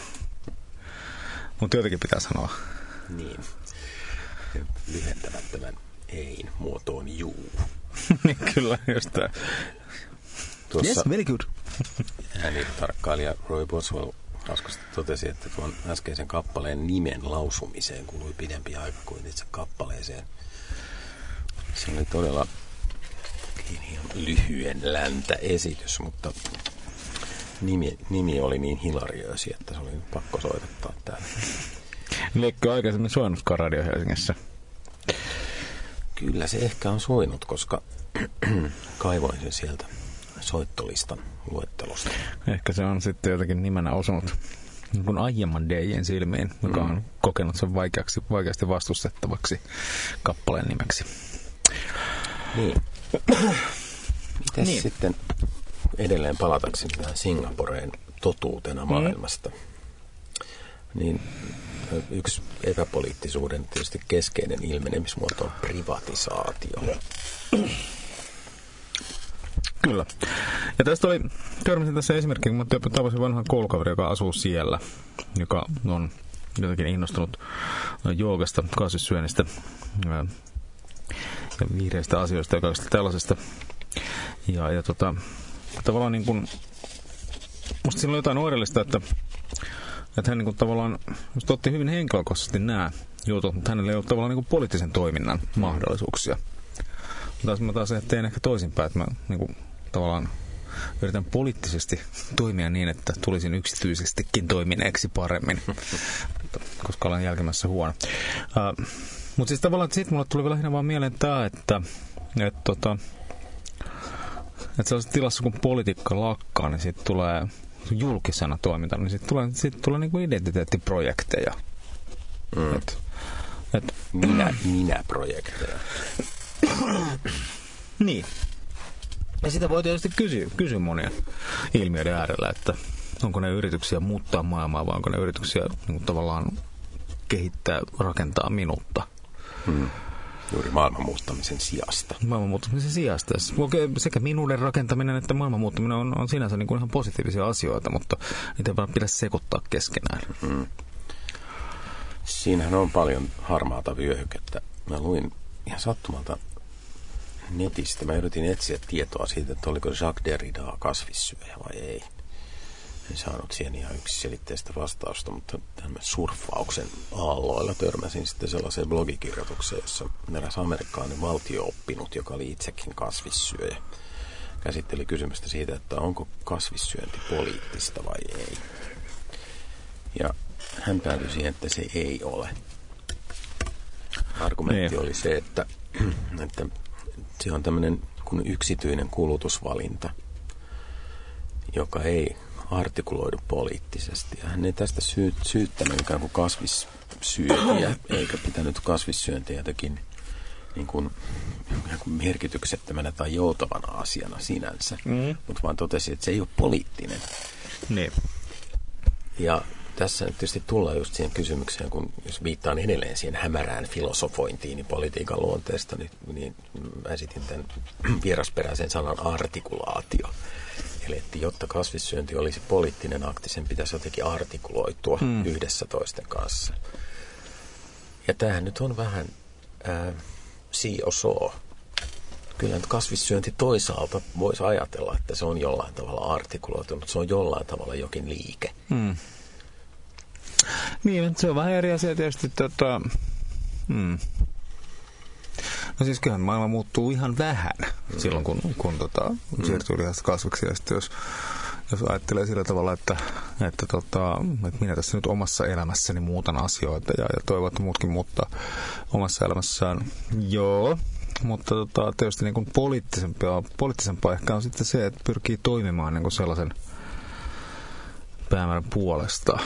Mutta jotenkin pitää sanoa.
Niin. He lyhentävät tämän ein muotoon juu.
Niin kyllä, just tämä.
Tuossa
yes, very good.
äänitarkkailija Roy Boswell hauskasti totesi, että tuon äskeisen kappaleen nimen lausumiseen kului pidempi aika kuin itse kappaleeseen. Se oli todella lyhyen läntä esitys, mutta nimi, nimi oli niin hilarioisi, että se oli pakko soittaa täällä.
Liekö aikaisemmin soinutkaan Radio Helsingissä?
Kyllä se ehkä on soinut, koska kaivoin sen sieltä soittolistan luettelosta.
Ehkä se on sitten jotenkin nimenä osunut niin kuin aiemman D J:n silmiin, joka on mm. kokenut sen vaikeaksi, vaikeasti vastustettavaksi kappaleen nimeksi.
Niin. Mites niin. sitten edelleen palatakseni tähän Singaporeen totuutena maailmasta? Mm. Niin yksi epäpoliittisuuden tietysti keskeinen ilmenemismuoto on privatisaatio.
Kyllä. Ja tästä oli, törmäsin tässä esimerkki, kun mä tapasin vanhan koulukaveri, joka asuu siellä, joka on jotenkin innostunut joogasta, kasvissyönnistä ja vihreistä asioista ja kaikista tällaisesta. Ja, ja tota, tavallaan niin kuin, musta siinä on jotain oireellista, että, että hän niin kuin tavallaan, just otti hyvin henkilökohtaisesti nämä jutut, mutta hänellä ei ole tavallaan niin kuin poliittisen toiminnan mahdollisuuksia. Taas mä taas teen ehkä toisinpäin, että mä niin kuin, tavallaan yritän poliittisesti toimia niin, että tulisin yksityisestikin toimineeksi paremmin, koska olen jälkimmäisessä huono. Uh, mutta siis tavallaan siitä mulle tuli lähinnä vaan mieleen tämä, että että, tota, että sellaisessa tilassa kun politiikka lakkaa, niin siitä tulee julkisena toimintana, niin siitä tulee, siitä tulee niin kuin identiteettiprojekteja.
Mm.
Et, et,
minä, minä projekteja.
Niin. Ja sitä voi tietysti kysyä, kysyä monia ilmiöiden äärellä, että onko ne yrityksiä muuttaa maailmaa vai onko ne yrityksiä niin tavallaan kehittää, rakentaa minuutta.
Hmm. Juuri maailman muuttamisen sijasta.
Maailman muuttamisen sijasta. Sekä minuuden rakentaminen että maailman muuttaminen on, on sinänsä niin kuin ihan positiivisia asioita, mutta niitä ei vaan pidä sekoittaa keskenään.
Hmm. Siinähän on paljon harmaata vyöhykettä. Mä luin ihan sattumalta netistä. Mä yritin etsiä tietoa siitä, että oliko Jacques Derrida kasvissyöjä vai ei. En saanut siihen ihan yksiselitteistä vastausta, mutta tämän surffauksen aalloilla törmäsin sitten sellaiseen blogikirjoitukseen, jossa eräs amerikkalainen valtio-oppinut, joka oli itsekin kasvissyöjä, käsitteli kysymystä siitä, että onko kasvissyönti poliittista vai ei. Ja hän päätyi siihen, että se ei ole. Argumentti ei. oli se, että, että se on tämmöinen kuin yksityinen kulutusvalinta, joka ei artikuloidu poliittisesti. Ja hän ei tästä syy, syyttänyt ikään kuin kasvissyöntiä, eikä pitänyt kasvissyöntiä jotenkin niin kuin, kuin merkityksettömänä tai joutavana asiana sinänsä, mm. mutta vaan totesi, että se ei ole poliittinen.
Niin.
Ja tässä nyt tietysti tullaan just siihen kysymykseen, kun jos viittaan edelleen siihen hämärään filosofointiin niin politiikan luonteesta, niin, niin mä esitin tämän vierasperäisen sanan artikulaatio. Eli että jotta kasvissyönti olisi poliittinen akti, sen pitäisi jotenkin artikuloitua mm. yhdessä toisten kanssa. Ja tämähän nyt on vähän ää, si o so. Kyllä nyt kasvissyönti toisaalta voisi ajatella, että se on jollain tavalla artikuloitunut, se on jollain tavalla jokin liike.
Mm. Niin, se on vähän eri asia tietysti. Tota, mm. No siis kyllähän maailma muuttuu ihan vähän mm. silloin, kun, kun tota, mm. siirtyy lihasta kasviksi. Ja sitten jos, jos ajattelee sillä tavalla, että, että, tota, että minä tässä nyt omassa elämässäni muutan asioita ja, ja toivon, että muutkin muuttaa omassa elämässään. Joo, mutta tota, tietysti niin kuin poliittisempaa, poliittisempaa ehkä on sitten se, että pyrkii toimimaan niin kuin sellaisen päämäärän puolesta.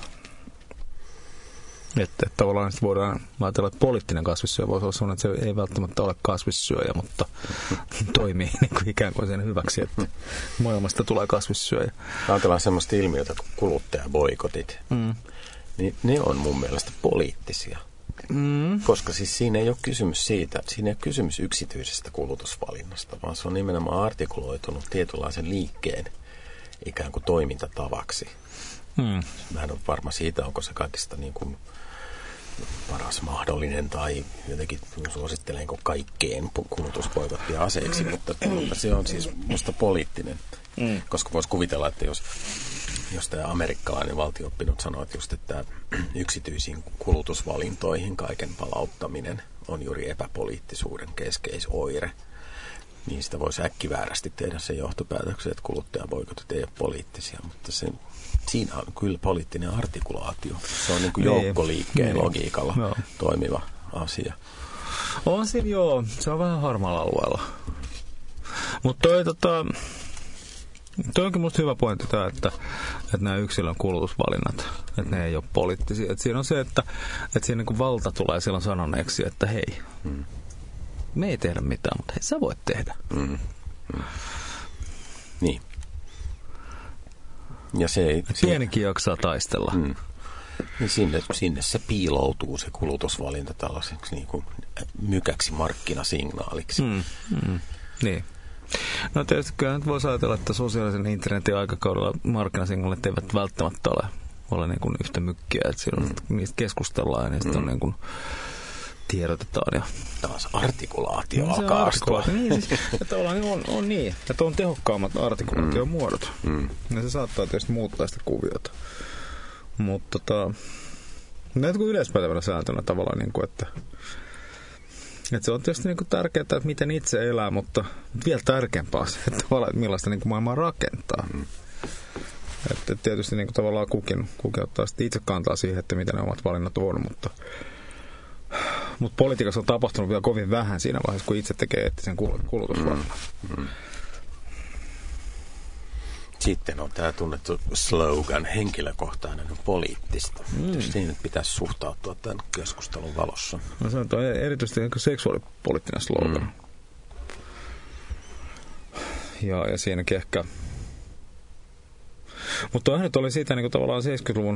Että, että tavallaan sitten voidaan ajatella, että poliittinen kasvissyöjä voisi olla sellainen, että se ei välttämättä ole kasvissyöjä, mutta toimii niin kuin ikään kuin sen hyväksi, että maailmasta tulee kasvissyöjä.
Ajatellaan semmoista ilmiötä kuin kuluttajaboikotit. Mm. Niin ne on mun mielestä poliittisia. Mm. Koska siis siinä ei ole kysymys siitä, siinä ei ole kysymys yksityisestä kulutusvalinnasta, vaan se on nimenomaan artikuloitunut tietynlaisen liikkeen ikään kuin toimintatavaksi. Mm. Mä en ole varma siitä, onko se kaikista niin kuin paras mahdollinen tai jotenkin suosittelenko kaikkeen kulutusboikottia aseeksi, mutta, mutta se on siis musta poliittinen. Mm. Koska voisi kuvitella, että jos, jos tämä amerikkalainen valtio-oppinut sanoo, että just että yksityisiin kulutusvalintoihin kaiken palauttaminen on juuri epäpoliittisuuden keskeisoire, niin sitä voisi äkkiväärästi tehdä sen johtopäätöksen, että kuluttajaboikotit ei ole poliittisia, mutta se, siinä on kyllä poliittinen artikulaatio. Se on niin kuin joukkoliikkeen niin, logiikalla joo. toimiva asia.
On siinä joo, se on vähän harmaalla alueella. Mutta toi, tota, toi onkin musta hyvä pointti tämä, että, että nämä yksilön kulutusvalinnat, että mm. ne ei ole poliittisia. Että siinä on se, että, että siinä niin kuin valta tulee silloin sanoneeksi, että hei, mm. me ei tehdä mitään, mutta hei, sä voit tehdä. Mm. Mm.
Niin. Ja se ei,
pienikin jaksaa taistella. Mm.
Niin sinne, sinne se piiloutuu se kulutusvalinta tällaiseksi niin kuin mykäksi markkinasignaaliksi. Mm.
Mm. Niin. No tietysti kyllä nyt voisi ajatella, että sosiaalisen internetin aikakaudella markkinasignaalit eivät välttämättä ole, ole niin kuin yhtä mykkiä, että silloin mm. niistä keskustellaan ja niistä mm. on niin kuin tiedotetaan. Ja
taas artikulaatio no, alkaa astua.
Niin, siis, että on, on, on niin, että on tehokkaammat artikulaatiomuodot. Mm. Ja se saattaa tietysti muuttaa sitä kuviota. Mutta tota, näitä kuin yleispätevänä sääntönä tavallaan, niin kuin, että, että se on tietysti niin kuin tärkeää, että miten itse elää, mutta vielä tärkeämpää se, että millaista niin kuin maailmaa rakentaa. Mm. Että tietysti niin kuin tavallaan kukin, kukin ottaa sitten itse kantaa siihen, että mitä ne omat valinnat on, mutta Mutta politiikassa on tapahtunut vielä kovin vähän siinä vaiheessa, kun itse tekee eettisen kulutusvalinnan. Mm. Mm.
Sitten on tämä tunnettu slogan, henkilökohtainen on poliittista. Mm. Siinä pitäisi suhtautua tämän keskustelun valossa.
No se on erityisesti seksuaalipoliittinen slogan. Mm. Ja, ja siinäkin ehkä. Mutta toihan nyt oli siitä niin kuin tavallaan seitsemänkymmentäluvun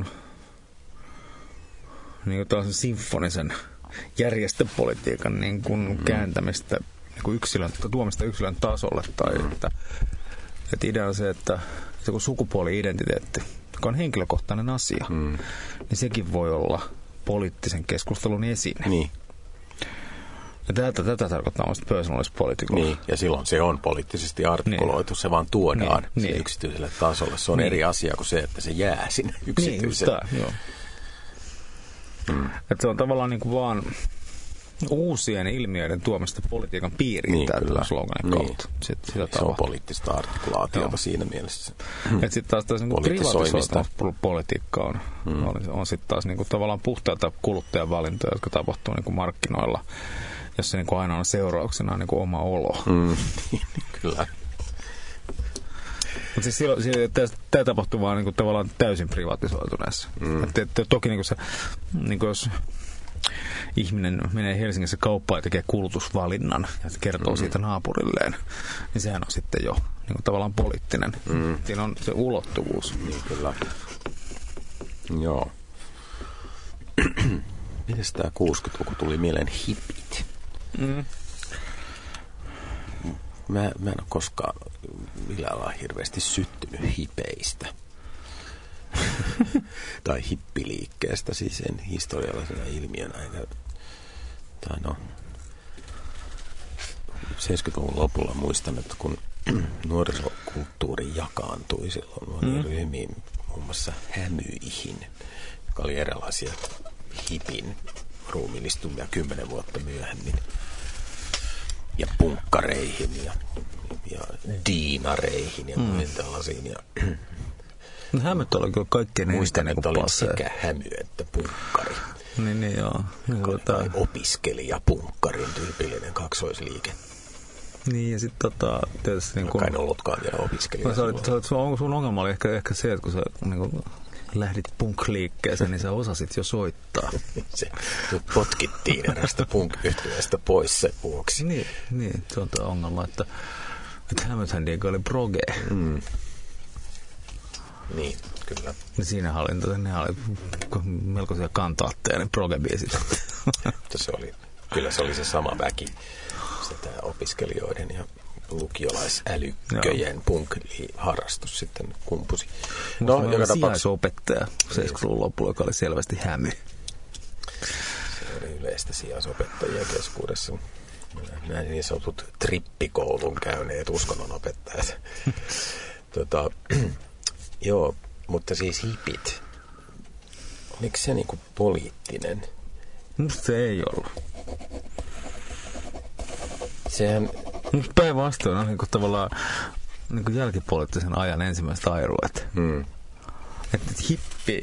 niin kuin tällaisen sinfonisen järjestöpolitiikan niin kuin mm. kääntämistä niin kuin yksilön, tuomista yksilön tasolle. Tai mm. että, että idea on se, että se kun sukupuoli-identiteetti, joka on henkilökohtainen asia, mm. niin sekin voi olla poliittisen keskustelun esine.
Niin.
Ja tätä, tätä tarkoittaa myös persoonallispolitiikalla.
Niin, ja silloin se on poliittisesti artikuloitu, niin. Se vaan tuodaan niin, niin. yksityiselle tasolle. Se on niin. eri asia kuin se, että se jää sinne yksityiselle.
Niin, joo. Mm. Että se on tavallaan niin kuin vaan uusien ilmiöiden tuomista politiikan piiriin niin, tällä sloganin niin. kautta. Sit, sitä
se on poliittista artikulaatiota joo. siinä mielessä.
Mm. Että sitten taas taas niin privatisoitunut politiikka on, mm. on, on sitten taas niin kuin tavallaan puhtaita kuluttajavalintoja, jotka tapahtuu niin kuin markkinoilla, jossa niin kuin aina on seurauksena niin kuin oma olo.
Mm. Kyllä.
Mutta siis silloin, tämä tapahtuu vaan niin tavallaan täysin privatisoituneessa. Mm. Et, et, toki niin se, niin jos ihminen menee Helsingissä kauppaan ja tekee kulutusvalinnan ja kertoo mm. siitä naapurilleen, niin sehän on sitten jo niin tavallaan poliittinen. Mm. Siinä on se ulottuvuus.
Niin kyllä. Joo. Mites tämä kuusikymmentäluku tuli mieleen hippit? Mm. Mä, mä en ole koskaan millään lailla hirveästi syttynyt hipeistä. Tai hippiliikkeestä, siis en historiallisena ilmiönä. Eikä, tai no, seitsemänkymmentäluvun lopulla muistan, että kun nuorisokulttuuri jakaantui silloin moniin mm. ryhmiin, muun muassa hämyihin, joka oli erilaisia hipin ruumiillistumia kymmenen vuotta myöhemmin. Ja punkkareihin ja, ja diinareihin ja muihin tällaisiin. Ja
no hämyt oli kyllä kaikkein
muistan, että oli sekä hämy että punkkari.
Niin, niin joo.
Tai opiskelija punkkarin tyypillinen kaksoisliike.
Niin, ja sitten tota, tietysti... Niin
kun... Kai ne ollutkaan vielä opiskelija.
No, sun ongelma oli ehkä, ehkä se, että kun sä niin kun lähdit punk-liikkeeseen, niin sä osasit jo soittaa.
se potkittiin erästä punk-yhtyeestä pois sen vuoksi.
Niin, niin, se on tämä ongelma, että, että Hammershandiin oli proge. Mm.
Niin, kyllä.
Ja siinä oli, ne oli melkoisia kantaatteja, ne proge-biisit.
se oli, kyllä se oli se sama väki, sitä opiskelijoiden ja lukiolaisälykköjen punk-harrastus sitten kumpusi.
No, joka tapauksessa sijaisopettaja seitsemänkymmentäluvun lopulla, joka oli selvästi hämy.
Se oli yleistä sijaisopettajia keskuudessa. Nämä niin sanotut trippikoulun käyneet uskonnonopettajat. tota, joo, mutta siis hipit. Oliko se niinku poliittinen?
Musta se ei ollut.
Sehän...
Päinvastoin on niin kuin tavallaan niin kuin jälkipoliittisen ajan ensimmäiset airuet. Hmm. Että et hippi...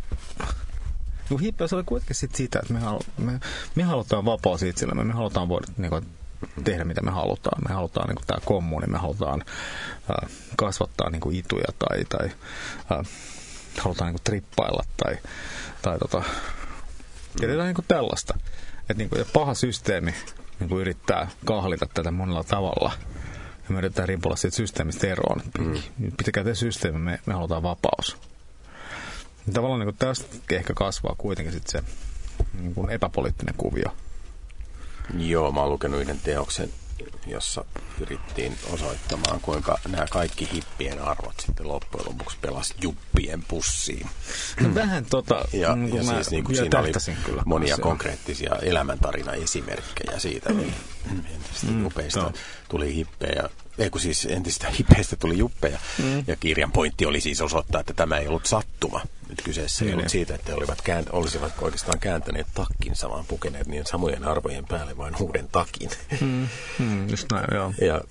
No hippi se oli kuitenkin sit sitä, että me, halu, me, me halutaan vapaus itsellemme. Me halutaan voida niin kuin, tehdä mitä me halutaan. Me halutaan niin kuin tämä kommuni, me halutaan äh, kasvattaa niin kuin ituja tai, tai äh, halutaan niin kuin trippailla tai, tai tota, tehdään niin kuin tällaista. Että niin kuin, paha systeemi niin kuin yrittää kahlita tätä monella tavalla. Ja me yritetään rimpulla siitä systeemistä eroon. Mm. Pitäkää te systeemi, me, me halutaan vapaus. Ja tavallaan niin kuin tästä ehkä kasvaa kuitenkin sit se niin kuin epäpoliittinen kuvio.
Joo, mä oon lukenut yhden teoksen, jossa pyrittiin osoittamaan, kuinka nämä kaikki hippien arvot sitten loppujen lopuksi pelasi juppien pussiin.
No vähän tota,
ja,
niin
ja siis niin kuin siinä oli kyllä monia kanssa konkreettisia elämäntarina-esimerkkejä siitä, niin entistä mm, jupeista no. tuli hippejä, ei kun siis entistä hippeistä tuli juppeja, mm. ja kirjan pointti oli siis osoittaa, että tämä ei ollut sattuma. Nyt kyseessä ei ollut siitä, että he olivat käänt- olisivat oikeastaan kääntäneet takkinsa, vaan pukeneet niin samojen arvojen päälle vain uuden takin.
Mm, mm, just näin, joo.
Ja,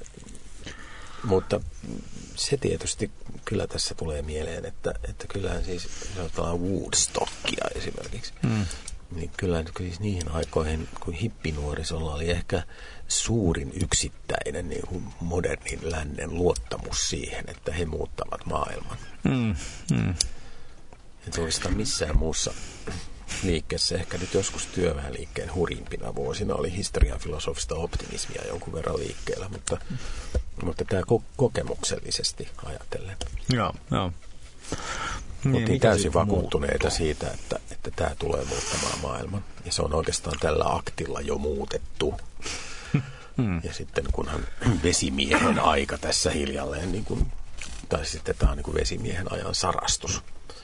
mutta se tietysti kyllä tässä tulee mieleen, että, että kyllähän siis, jos ajatellaan Woodstockia esimerkiksi, mm. niin kyllähän siis niihin aikoihin, kun hippinuorisolla oli ehkä suurin yksittäinen niin kuin modernin lännen luottamus siihen, että he muuttavat maailman.
Mm, mm.
Että oikeastaan missään muussa liikkeessä, ehkä nyt joskus työväenliikkeen hurjimpina vuosina oli historian filosofista optimismia jonkun verran liikkeellä, mutta, mutta tämä ko- kokemuksellisesti ajatellen.
Joo, joo.
Oltiin niin, täysin vakuuttuneita muuttuu siitä, että, että tämä tulee muuttamaan maailman. Ja se on oikeastaan tällä aktilla jo muutettu. Hmm. Ja sitten kunhan vesimiehen aika tässä hiljalleen, niin kuin, tai sitten tämä on niin kuin vesimiehen ajan sarastus.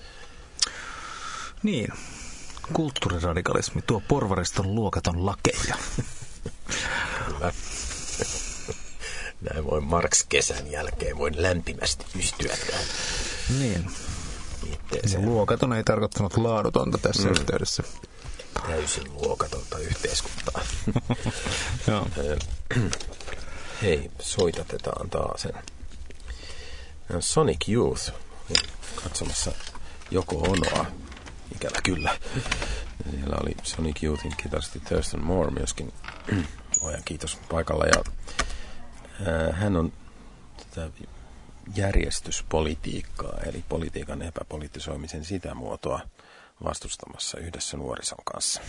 Niin, kulttuuriradikalismi tuo porvariston luokaton lakeja.
Kyllä. Näin voin Marx-kesän jälkeen voin lämpimästi yhtyä tähän.
Niin. Luokaton ei tarkoittanut laadutonta tässä mm. yhteydessä.
Täysin luokatonta yhteiskuntaa.
Joo.
Hei, soitatetaan taas sen. Sonic Youth katsomassa Joko Onoa. Ikävä kyllä. Siellä oli Sonic Youthin kitaristi Thurston Moore myöskin. Ojan kiitos paikalla. Ja, ää, hän on tätä järjestyspolitiikkaa, eli politiikan epäpolitisoimisen sitä muotoa vastustamassa yhdessä nuorison kanssa.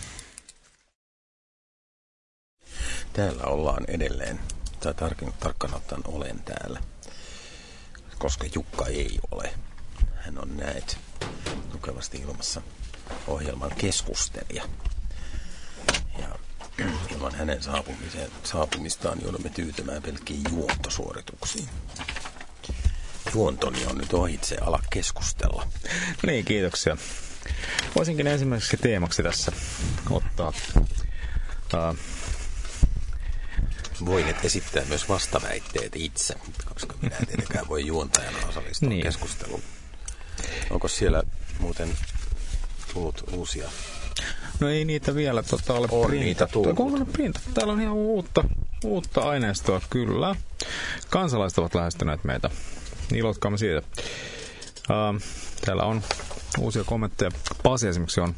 Täällä ollaan edelleen, tai tar- tarkkaan ottaen olen täällä, koska Jukka ei ole. Hän on näet tukevasti ilmassa ohjelman keskustelija. Ja ilman hänen saapumistaan joudumme tyytymään pelkkiin juontosuorituksiin. Juontoni on nyt ohitse, ala keskustella.
Niin, kiitoksia. Voisinkin ensimmäiseksi teemaksi tässä ottaa... Uh,
Voinet esittää myös vastaväitteet itse, koska minä en tietenkään voi juontajana osallistua niin keskusteluun. Onko siellä muuten tullut uusia?
No ei niitä vielä tota, ole
on niitä tullut.
Täällä on ihan uutta, uutta aineistoa, kyllä. Kansalaiset ovat lähestyneet meitä. Ilotkaamme siitä. Uh, täällä on uusia kommentteja. Pasi esimerkiksi on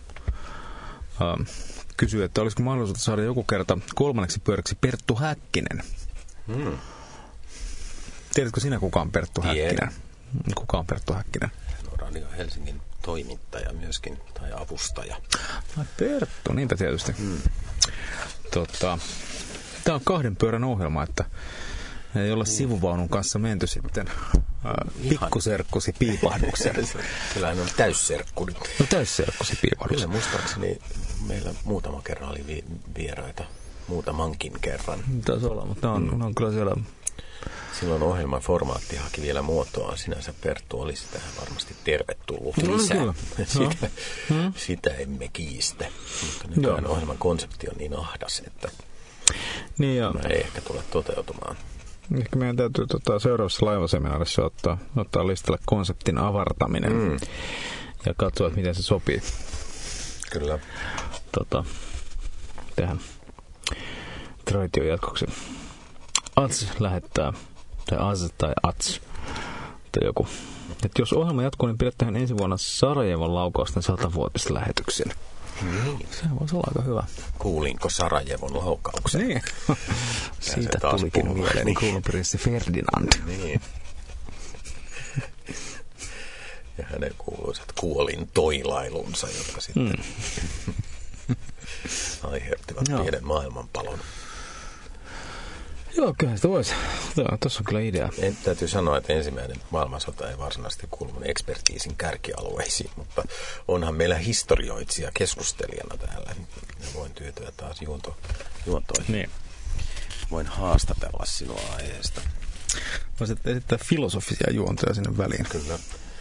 uh, kysyy, että olisiko mahdollisuutta saada joku kerta kolmanneksi pyöräksi Perttu Häkkinen.
Hmm.
Tiedätkö sinä, kuka on Perttu
Tiedän.
Häkkinen? Kuka on Perttu Häkkinen?
Hän on Radio Helsingin toimittaja myöskin, tai avustaja.
Ai Perttu, niinpä tietysti. Hmm. Tota, tämä on kahden pyörän ohjelma, että ei olla sivuvaunun kanssa menty sitten äh, pikkuserkkusi piipahdukseen.
Kyllähän on täysserkku.
No täysserkkusi piipahdukseen.
Kyllä muistaakseni meillä muutama kerran oli vi- vieraita. Muutamankin kerran.
Taisi olla, mutta ne on, mm. ne on kyllä siellä...
Silloin ohjelman formaatti haki vielä muotoaan. Sinänsä Perttu olisi tähän varmasti tervetullut
no,
lisää.
Kyllä.
sitä,
no.
sitä emme kiistä. Mutta nykyään ohjelman konsepti on niin ahdas, että
niin ja...
ei ehkä tule toteutumaan.
Ehkä meidän täytyy tota, seuraavassa laivaseminaarissa ottaa, ottaa listalle konseptin avartaminen mm. ja katsoa, että miten se sopii.
Kyllä.
Tota, tähän tradition jatkoksi. Ats lähettää, tai Az tai Ats, tai joku. Että jos ohjelma jatkuu, niin pidetään ensi vuonna Sarajevon laukausten satavuotislähetyksen.
Niin.
Se voisi olla aika hyvä.
Kuulinko Sarajevon laukauksen?
Niin. Siitä tulikin mieleen niin. Kuuluprinssi Ferdinand. Niin.
Ja hänen kuuluisat kuolin toilailunsa, jotka sitten mm. aiheuttivat pienen maailmanpalon.
Joo, kyllä sitä voisi. Tuossa on kyllä idea.
En, täytyy sanoa, että ensimmäinen maailmansota ei varsinaisesti kuulu mun ekspertiisin kärkialueisiin, mutta onhan meillä historioitsija keskustelijana täällä. Ja voin tyytyä taas juonto, juontoihin. Niin. Voin haastatella sinua aiheesta.
Voisit esittää filosofisia juontoja sinne väliin.
Kyllä.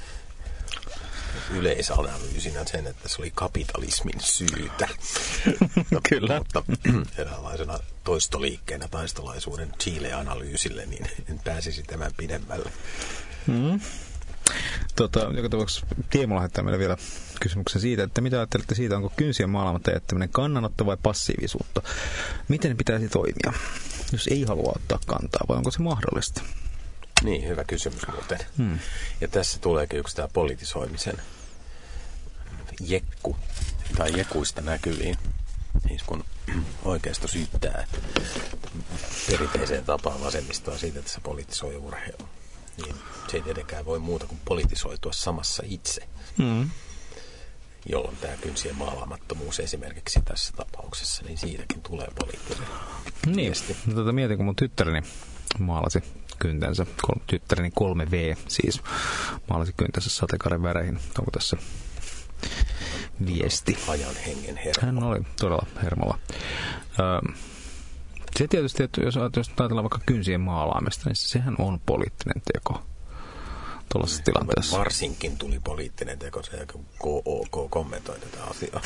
Yleisanalyysinä sen, että se oli kapitalismin syytä.
Kyllä.
Mutta eräänlaisena toistoliikkeenä taistolaisuuden Chile-analyysille, niin en pääsisi tämän pidemmälle.
Mm. Tota, joka tapauksessa Tiemo lähettää meille vielä kysymyksen siitä, että mitä ajattelette siitä, onko kynsien maalaamatta jättäminen kannanotto vai passiivisuutta? Miten pitäisi toimia, jos ei halua ottaa kantaa, vai onko se mahdollista?
Niin, hyvä kysymys muuten.
Hmm.
Ja tässä tuleekin yksi tämä politisoimisen jekku, tai jekuista näkyviin. Siis kun oikeisto syyttää perinteiseen tapaan vasemmistoa siitä, että se politisoi urheilu, niin se ei tietenkään voi muuta kuin politisoitua samassa itse.
Hmm.
Jolloin tämä kynsien maalaamattomuus esimerkiksi tässä tapauksessa, niin siitäkin tulee poliittinen
niin.
viesti.
No, tota, mietin, kun mun tyttäreni maalasi kyntensä, tyttäreni kolme V siis, maalasi kyntensä sateenkaaren väreihin. Onko tässä viesti?
Ajan hengen hermo.
Hän oli todella hermolla. Öö, se tietysti, että jos ajatellaan vaikka kynsien maalaamista, niin sehän on poliittinen teko tuollaisessa tilanteessa.
Varsinkin tuli poliittinen teko, se kun K O K kommentoi tätä asiaa.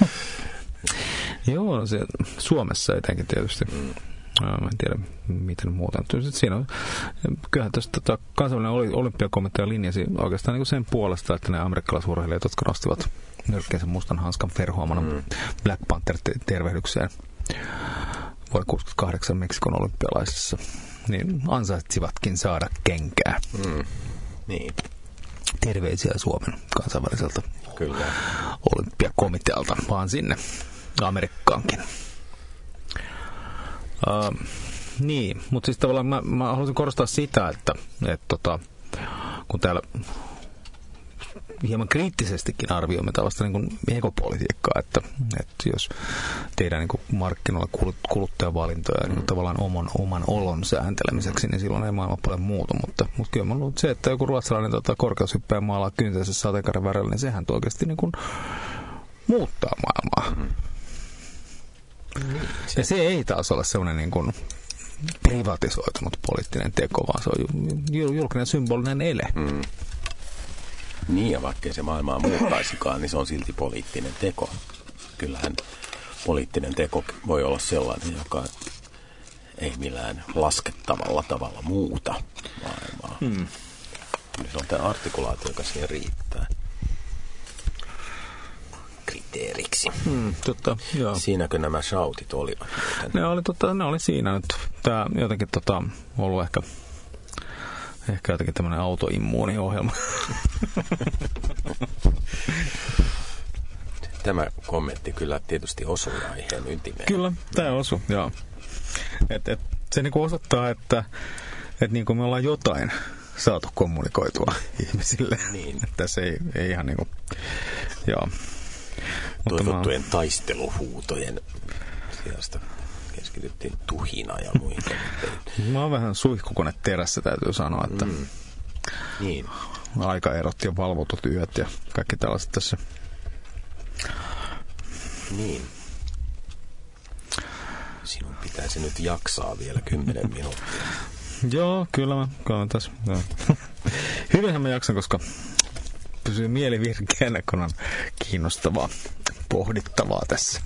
Joo, se Suomessa etenkin tietysti. Mm. Mä en tiedä, miten muuta. Siinä on, kyllähän tässä tota, kansainvälinen olympiakomitea linjasi oikeastaan niin kuin sen puolesta, että ne amerikkalaisurheilijat, jotka nostivat nyrkkeensä mustan hanskan verhoamana mm. Black Panther-tervehdykseen vuonna kuusikymmentäkahdeksan Meksikon olympialaisissa, niin ansaitsivatkin saada kenkää.
Mm. Niin.
Terveisiä Suomen kansainväliseltä
Kyllä.
olympiakomitealta, vaan sinne Amerikkaankin. Uh, niin, mutta siis tavallaan mä, mä haluaisin korostaa sitä, että et, tota, kun täällä hieman kriittisestikin arvioimme tällaista niin kuin ekopolitiikkaa, että, että jos tehdään niin kuin markkinoilla kuluttajavalintoja mm. niin tavallaan oman, oman olon sääntelemiseksi, niin silloin ei maailma paljon muutu, mutta, mutta kyllä mä luulen, että se, että joku ruotsalainen tota, korkeushyppäjä maalaa kyntensä sateenkaaren värillä, niin sehän oikeasti niin kuin muuttaa maailmaa. Mm. Ja se ei taas ole sellainen niin kuin privatisoitunut poliittinen teko, vaan se on julkinen symbolinen ele. Mm.
Niin, ja vaikkei se maailmaa muuttaisikaan, niin se on silti poliittinen teko. Kyllähän poliittinen teko voi olla sellainen, joka ei millään laskettavalla tavalla muuta maailmaa. Mm. Se on tämä artikulaatio, joka siihen riittää kriteeriksi.
Hmm, totta, joo.
Siinäkö nämä shoutit olivat?
Ne oli, tota, ne oli siinä nyt. Tämä jotenkin tota, ollut ehkä, ehkä jotenkin tämmöinen autoimmuuniohjelma.
Tämä kommentti kyllä tietysti osui aiheen ytimeen.
Kyllä, tämä osui, joo. Et, et, se niin kuin osoittaa, että, että niin kuin me ollaan jotain saatu kommunikoitua ihmisille.
Niin.
Että se ei, ei ihan niin kuin, joo.
Toivottujen mä... taisteluhuutojen sijasta keskityttiin tuhina ja muihin.
Mä oon vähän suihkukone terässä, täytyy sanoa, että
mm. niin.
Aikaerot ja valvotut yöt ja kaikki tällaiset tässä.
Niin. Sinun pitäisi nyt jaksaa vielä kymmenen minuuttia.
Joo, kyllä mä käyn tässä. Hyvinhän mä jaksan, koska pysyy mieli virkeänä, kun on kiinnostavaa, pohdittavaa tässä.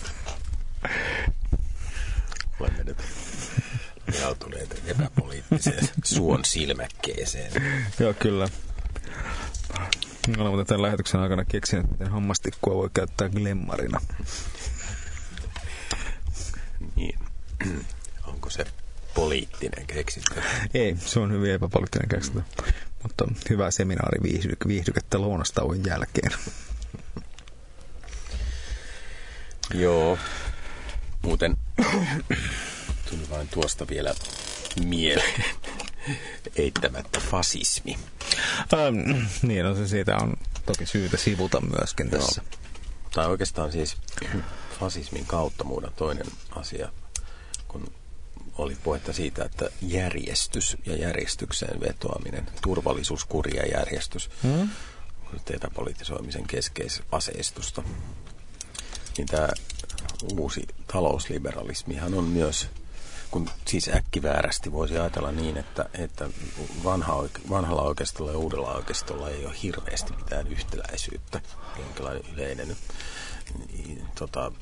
Olemme nyt joutuneet epäpoliittiseen suon silmäkkeeseen.
Joo, kyllä. Olen tämän lähetyksen aikana keksinyt, miten hammastikkua voi käyttää glemmarina.
Niin. Onko se poliittinen keksintö?
Ei, se on hyvin epäpoliittinen keksintö. Mm. Mutta hyvää seminaariviihdykettä lounastauon jälkeen.
Joo. Muuten tuli vain tuosta vielä mieleen. Eittämättä fasismi.
Ähm, niin, no se siitä on toki syytä sivuta myöskin tässä.
Joo. Tai oikeastaan siis fasismin kautta muudan toinen asia, kun oli puhetta siitä, että järjestys ja järjestykseen vetoaminen, turvallisuus, kuri ja järjestys, hmm? epäpolitisoimisen keskeisaseistusta, niin tämä uusi talousliberalismihan on myös, kun siis äkkiväärästi voisi ajatella niin, että, että vanha, vanhalla oikeistolla ja uudella oikeistolla ei ole hirveästi mitään yhtäläisyyttä, jonkinlainen yleinen niin, tota,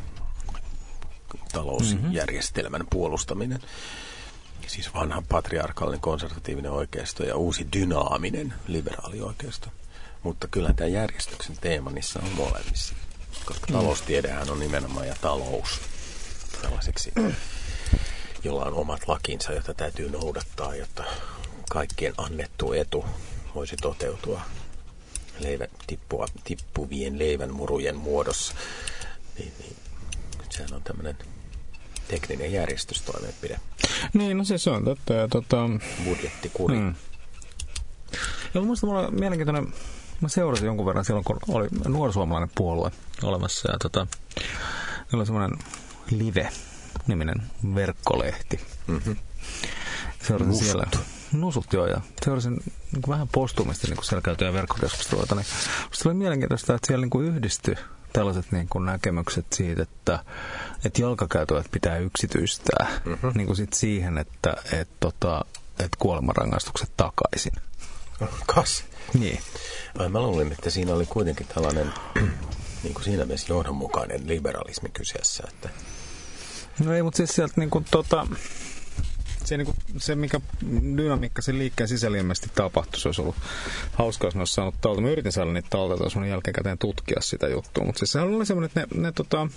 talousjärjestelmän mm-hmm. puolustaminen. Siis vanha patriarkaalinen konservatiivinen oikeisto ja uusi dynaaminen liberaali oikeisto. Mutta kyllä tämä järjestyksen teema niissä on molemmissa. Koska taloustiedehän on nimenomaan ja talous tällaiseksi, jolla on omat lakinsa, joita täytyy noudattaa, jotta kaikkien annettu etu voisi toteutua leivän, tippua, tippuvien leivänmurujen muodossa. Niin, niin, sehän on tämmöinen tekninen järjestystoimenpide.
Niin, no se, se on totta. Ja, tota...
budjettikuri. Hmm.
Ja minusta mulla on mielenkiintoinen, mä seurasin jonkun verran silloin, kun oli nuorisuomalainen puolue olemassa. Ja tota, niillä oli semmoinen Live-niminen verkkolehti. Mm-hmm. Seurasin Nusut. siellä. Nusut, joo. Ja seurasin niin kuin vähän postumista niin kuin siellä käytyjä verkkokeskusteluita. Niin musta oli mielenkiintoista, että siellä niin kuin yhdistyi tällaiset niin kuin näkemykset siitä, että, että jalkakäytävät pitää yksityistää mm-hmm. niin kuin sit siihen, että, että, että, että kuolemanrangaistukset takaisin.
Kas.
Niin.
Ai, mä luulin, että siinä oli kuitenkin tällainen niin kuin siinä mielessä johdonmukainen liberalismi kyseessä. Että...
No ei, mutta siis sieltä niin kuin, tota, se, niin kuin, se, mikä dynamiikka sen liikkeen sisällä ilmeisesti tapahtui, se olisi ollut hauskaa, jos ne olisi saanut talta. Mä yritin saada niitä talta, jos mun jälkeenkäteen tutkia sitä juttua, mutta siis sehän oli semmoinen, että ne, ne, tota,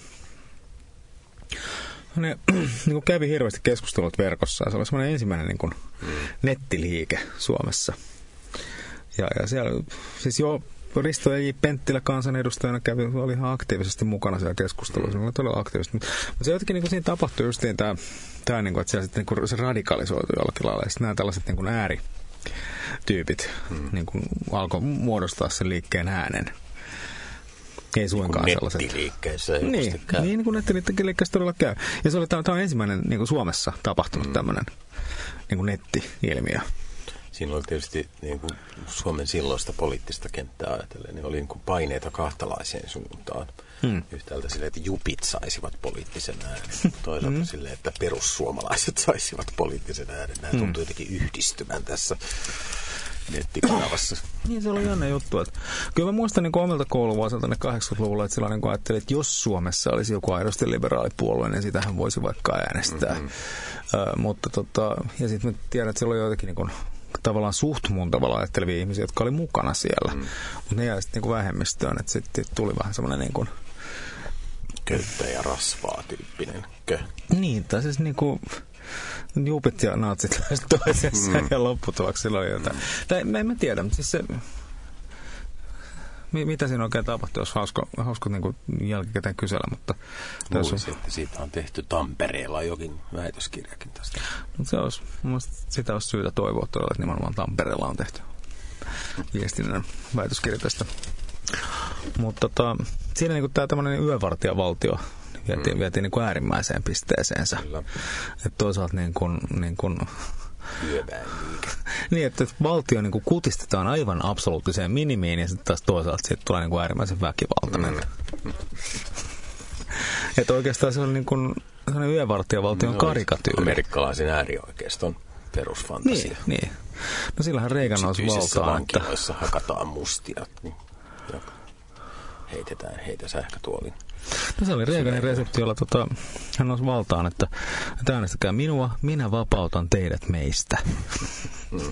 ne niin kuin kävi hirveästi keskustelut verkossa, ja se oli semmoinen ensimmäinen niin kuin, mm. nettiliike Suomessa. Ja, ja siellä, siis joo, Risto J. Penttilä kansanedustajana kävi, oli ihan aktiivisesti mukana siellä keskustelussa. Se oli todella aktiivisesti. Mutta se jotenkin niin kuin siinä tapahtui justiin tämä, tämä niin kuin, että siellä sitten niin kuin se radikalisoitui jollakin lailla. Ja sitten nämä tällaiset niin kuin äärityypit hmm. niin kuin alkoi muodostaa sen liikkeen äänen. Ei suinkaan niin sellaiset.
Nettiliikkeessä ei
niin,
käy.
Niin, niin kuin nettiliikkeessä todella käy. Ja se oli, tämä on ensimmäinen niin kuin Suomessa tapahtunut hmm. tämmöinen niin kuin netti-ilmiö.
Siinä oli tietysti niin kuin Suomen silloista poliittista kenttää ajatellen, niin oli niin kuin paineita kahtalaiseen suuntaan. Hmm. Yhtäältä silleen, että jupit saisivat poliittisen äänen. Toisaalta hmm. silleen, että perussuomalaiset saisivat poliittisen äänen. Nämä hmm. tuntui jotenkin yhdistymään tässä nettikanavassa.
Niin, se oli jännä juttu. Että kyllä mä muistan niin omilta kouluvuosilta ne kahdeksankymmentäluvulla, että silloin niin ajattelin, että jos Suomessa olisi joku aidosti liberaalipuolue, niin sitähän voisi vaikka äänestää. Mm-hmm. Ö, mutta tota, ja sitten mä tiedän, että siellä oli joitakin niin kuin tavallaan suht mun tavalla ajattelevia ihmisiä, jotka oli mukana siellä. Mm. Mutta ne jäi sitten niin vähemmistöön, että sitten tuli vähän semmoinen niin kuin
köyttä ja rasvaa tyyppinen kö.
Niin, tai siis niin kuin jupit ja natsit toisessa mm. ja lopputuloksilla oli jotain. Mm. Tai en mä tiedä, mutta siis se Mi- mitä siinä oikein tapahtui, jos hauska, hauska niin kuin jälkikäteen kysellä, mutta...
Luulisin, että siitä on tehty Tampereella jokin väitöskirjakin tästä.
No, se olisi, mun mielestä sitä olisi syytä toivoa todella, että nimenomaan Tampereella on tehty viestinnän väitöskirja tästä. Mutta tota, siinä niin tämä tämmöinen yövartijavaltio vietiin, mm. vietiin niin kuin äärimmäiseen pisteeseensä. Kyllä. Että toisaalta niin kuin... Niin kuin niin, että valtio niin kuin kutistetaan aivan absoluuttiseen minimiin ja sitten taas toisaalta siitä tulee niin kuin äärimmäisen väkivaltainen. Mm. Että oikeastaan se on niin kuin sellainen yövartijavaltion no, karikatyyri.
Amerikkalaisen äärioikeiston perusfantasia.
Niin, niin. No sillähän Reagan nousi valtaan.
Vankiloissa että... hakataan mustia niin, ja heitetään heitä sähkötuolin.
No se oli Reaganin resepti, jolla tota, hän nousi valtaan, että, että äänestäkää minua, minä vapautan teidät meistä. Mm.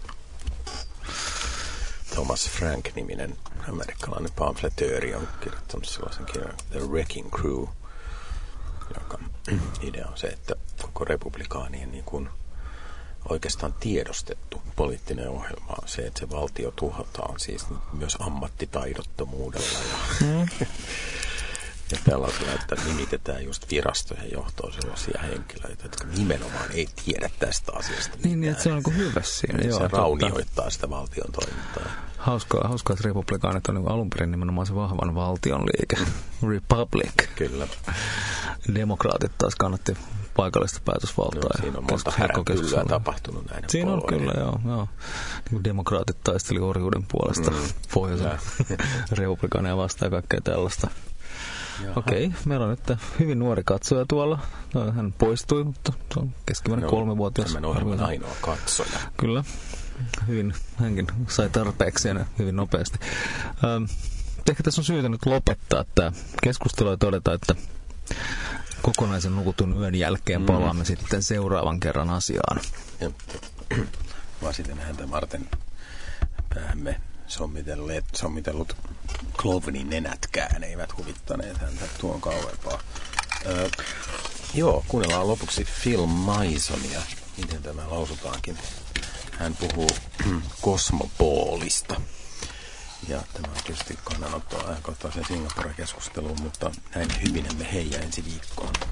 Thomas
Frank-niminen amerikkalainen pamfletööri on kirjoittanut sellaisen kirjan The Wrecking Crew, joka idea on se, että koko republikaanien niin kuin oikeastaan tiedostettu poliittinen ohjelma on se, että se valtio tuhotaan siis myös ammattitaidottomuudella ja, mm. ja tällaisella, että nimitetään just virastojen johtoon sellaisia henkilöitä, jotka nimenomaan ei tiedä tästä asiasta.
Niin, niin että se on niin hyvä siinä.
Niin,
joo,
se raunioittaa sitä valtion toimintaa.
Hauskaa, hauskaa, että republikaanit on niin alun perin nimenomaan se vahvan valtion liike. Republic.
Kyllä.
Demokraatit taas kannatti paikallista päätösvaltaa.
No, siinä on monta häränpyllyä tapahtunut näiden
Siinä on kyllä, joo. joo. Niin demokraatit taisteli orjuuden puolesta mm. pohjoisen republikaaneja vastaan ja kaikkea tällaista. Okei, okay, meillä on nyt hyvin nuori katsoja tuolla. No, hän poistui, mutta se on keskimäärin no, kolmevuotias.
Tämän ohjelman ainoa katsoja.
Kyllä. Hyvin, hänkin sai tarpeeksi ja hyvin nopeasti. Ähm, ehkä tässä on syytä nyt lopettaa tämä keskustelu ja todeta, että kokonaisen nukutun yön jälkeen palaamme mm. sitten seuraavan kerran asiaan.
Ja, vaan sitten häntä varten päämme sommitelleet, sommitellut Klovnin nenätkään eivät huvittaneet häntä tuon kauempaa. Öö, joo, kuunnellaan lopuksi Phil Masonia, miten tämä lausutaankin. Hän puhuu kosmopolista. Ja tämä on tietysti kannanottoa ajankohtaiseen Singapore-keskusteluun, mutta näin hyvinemme heijä ensi viikkoon.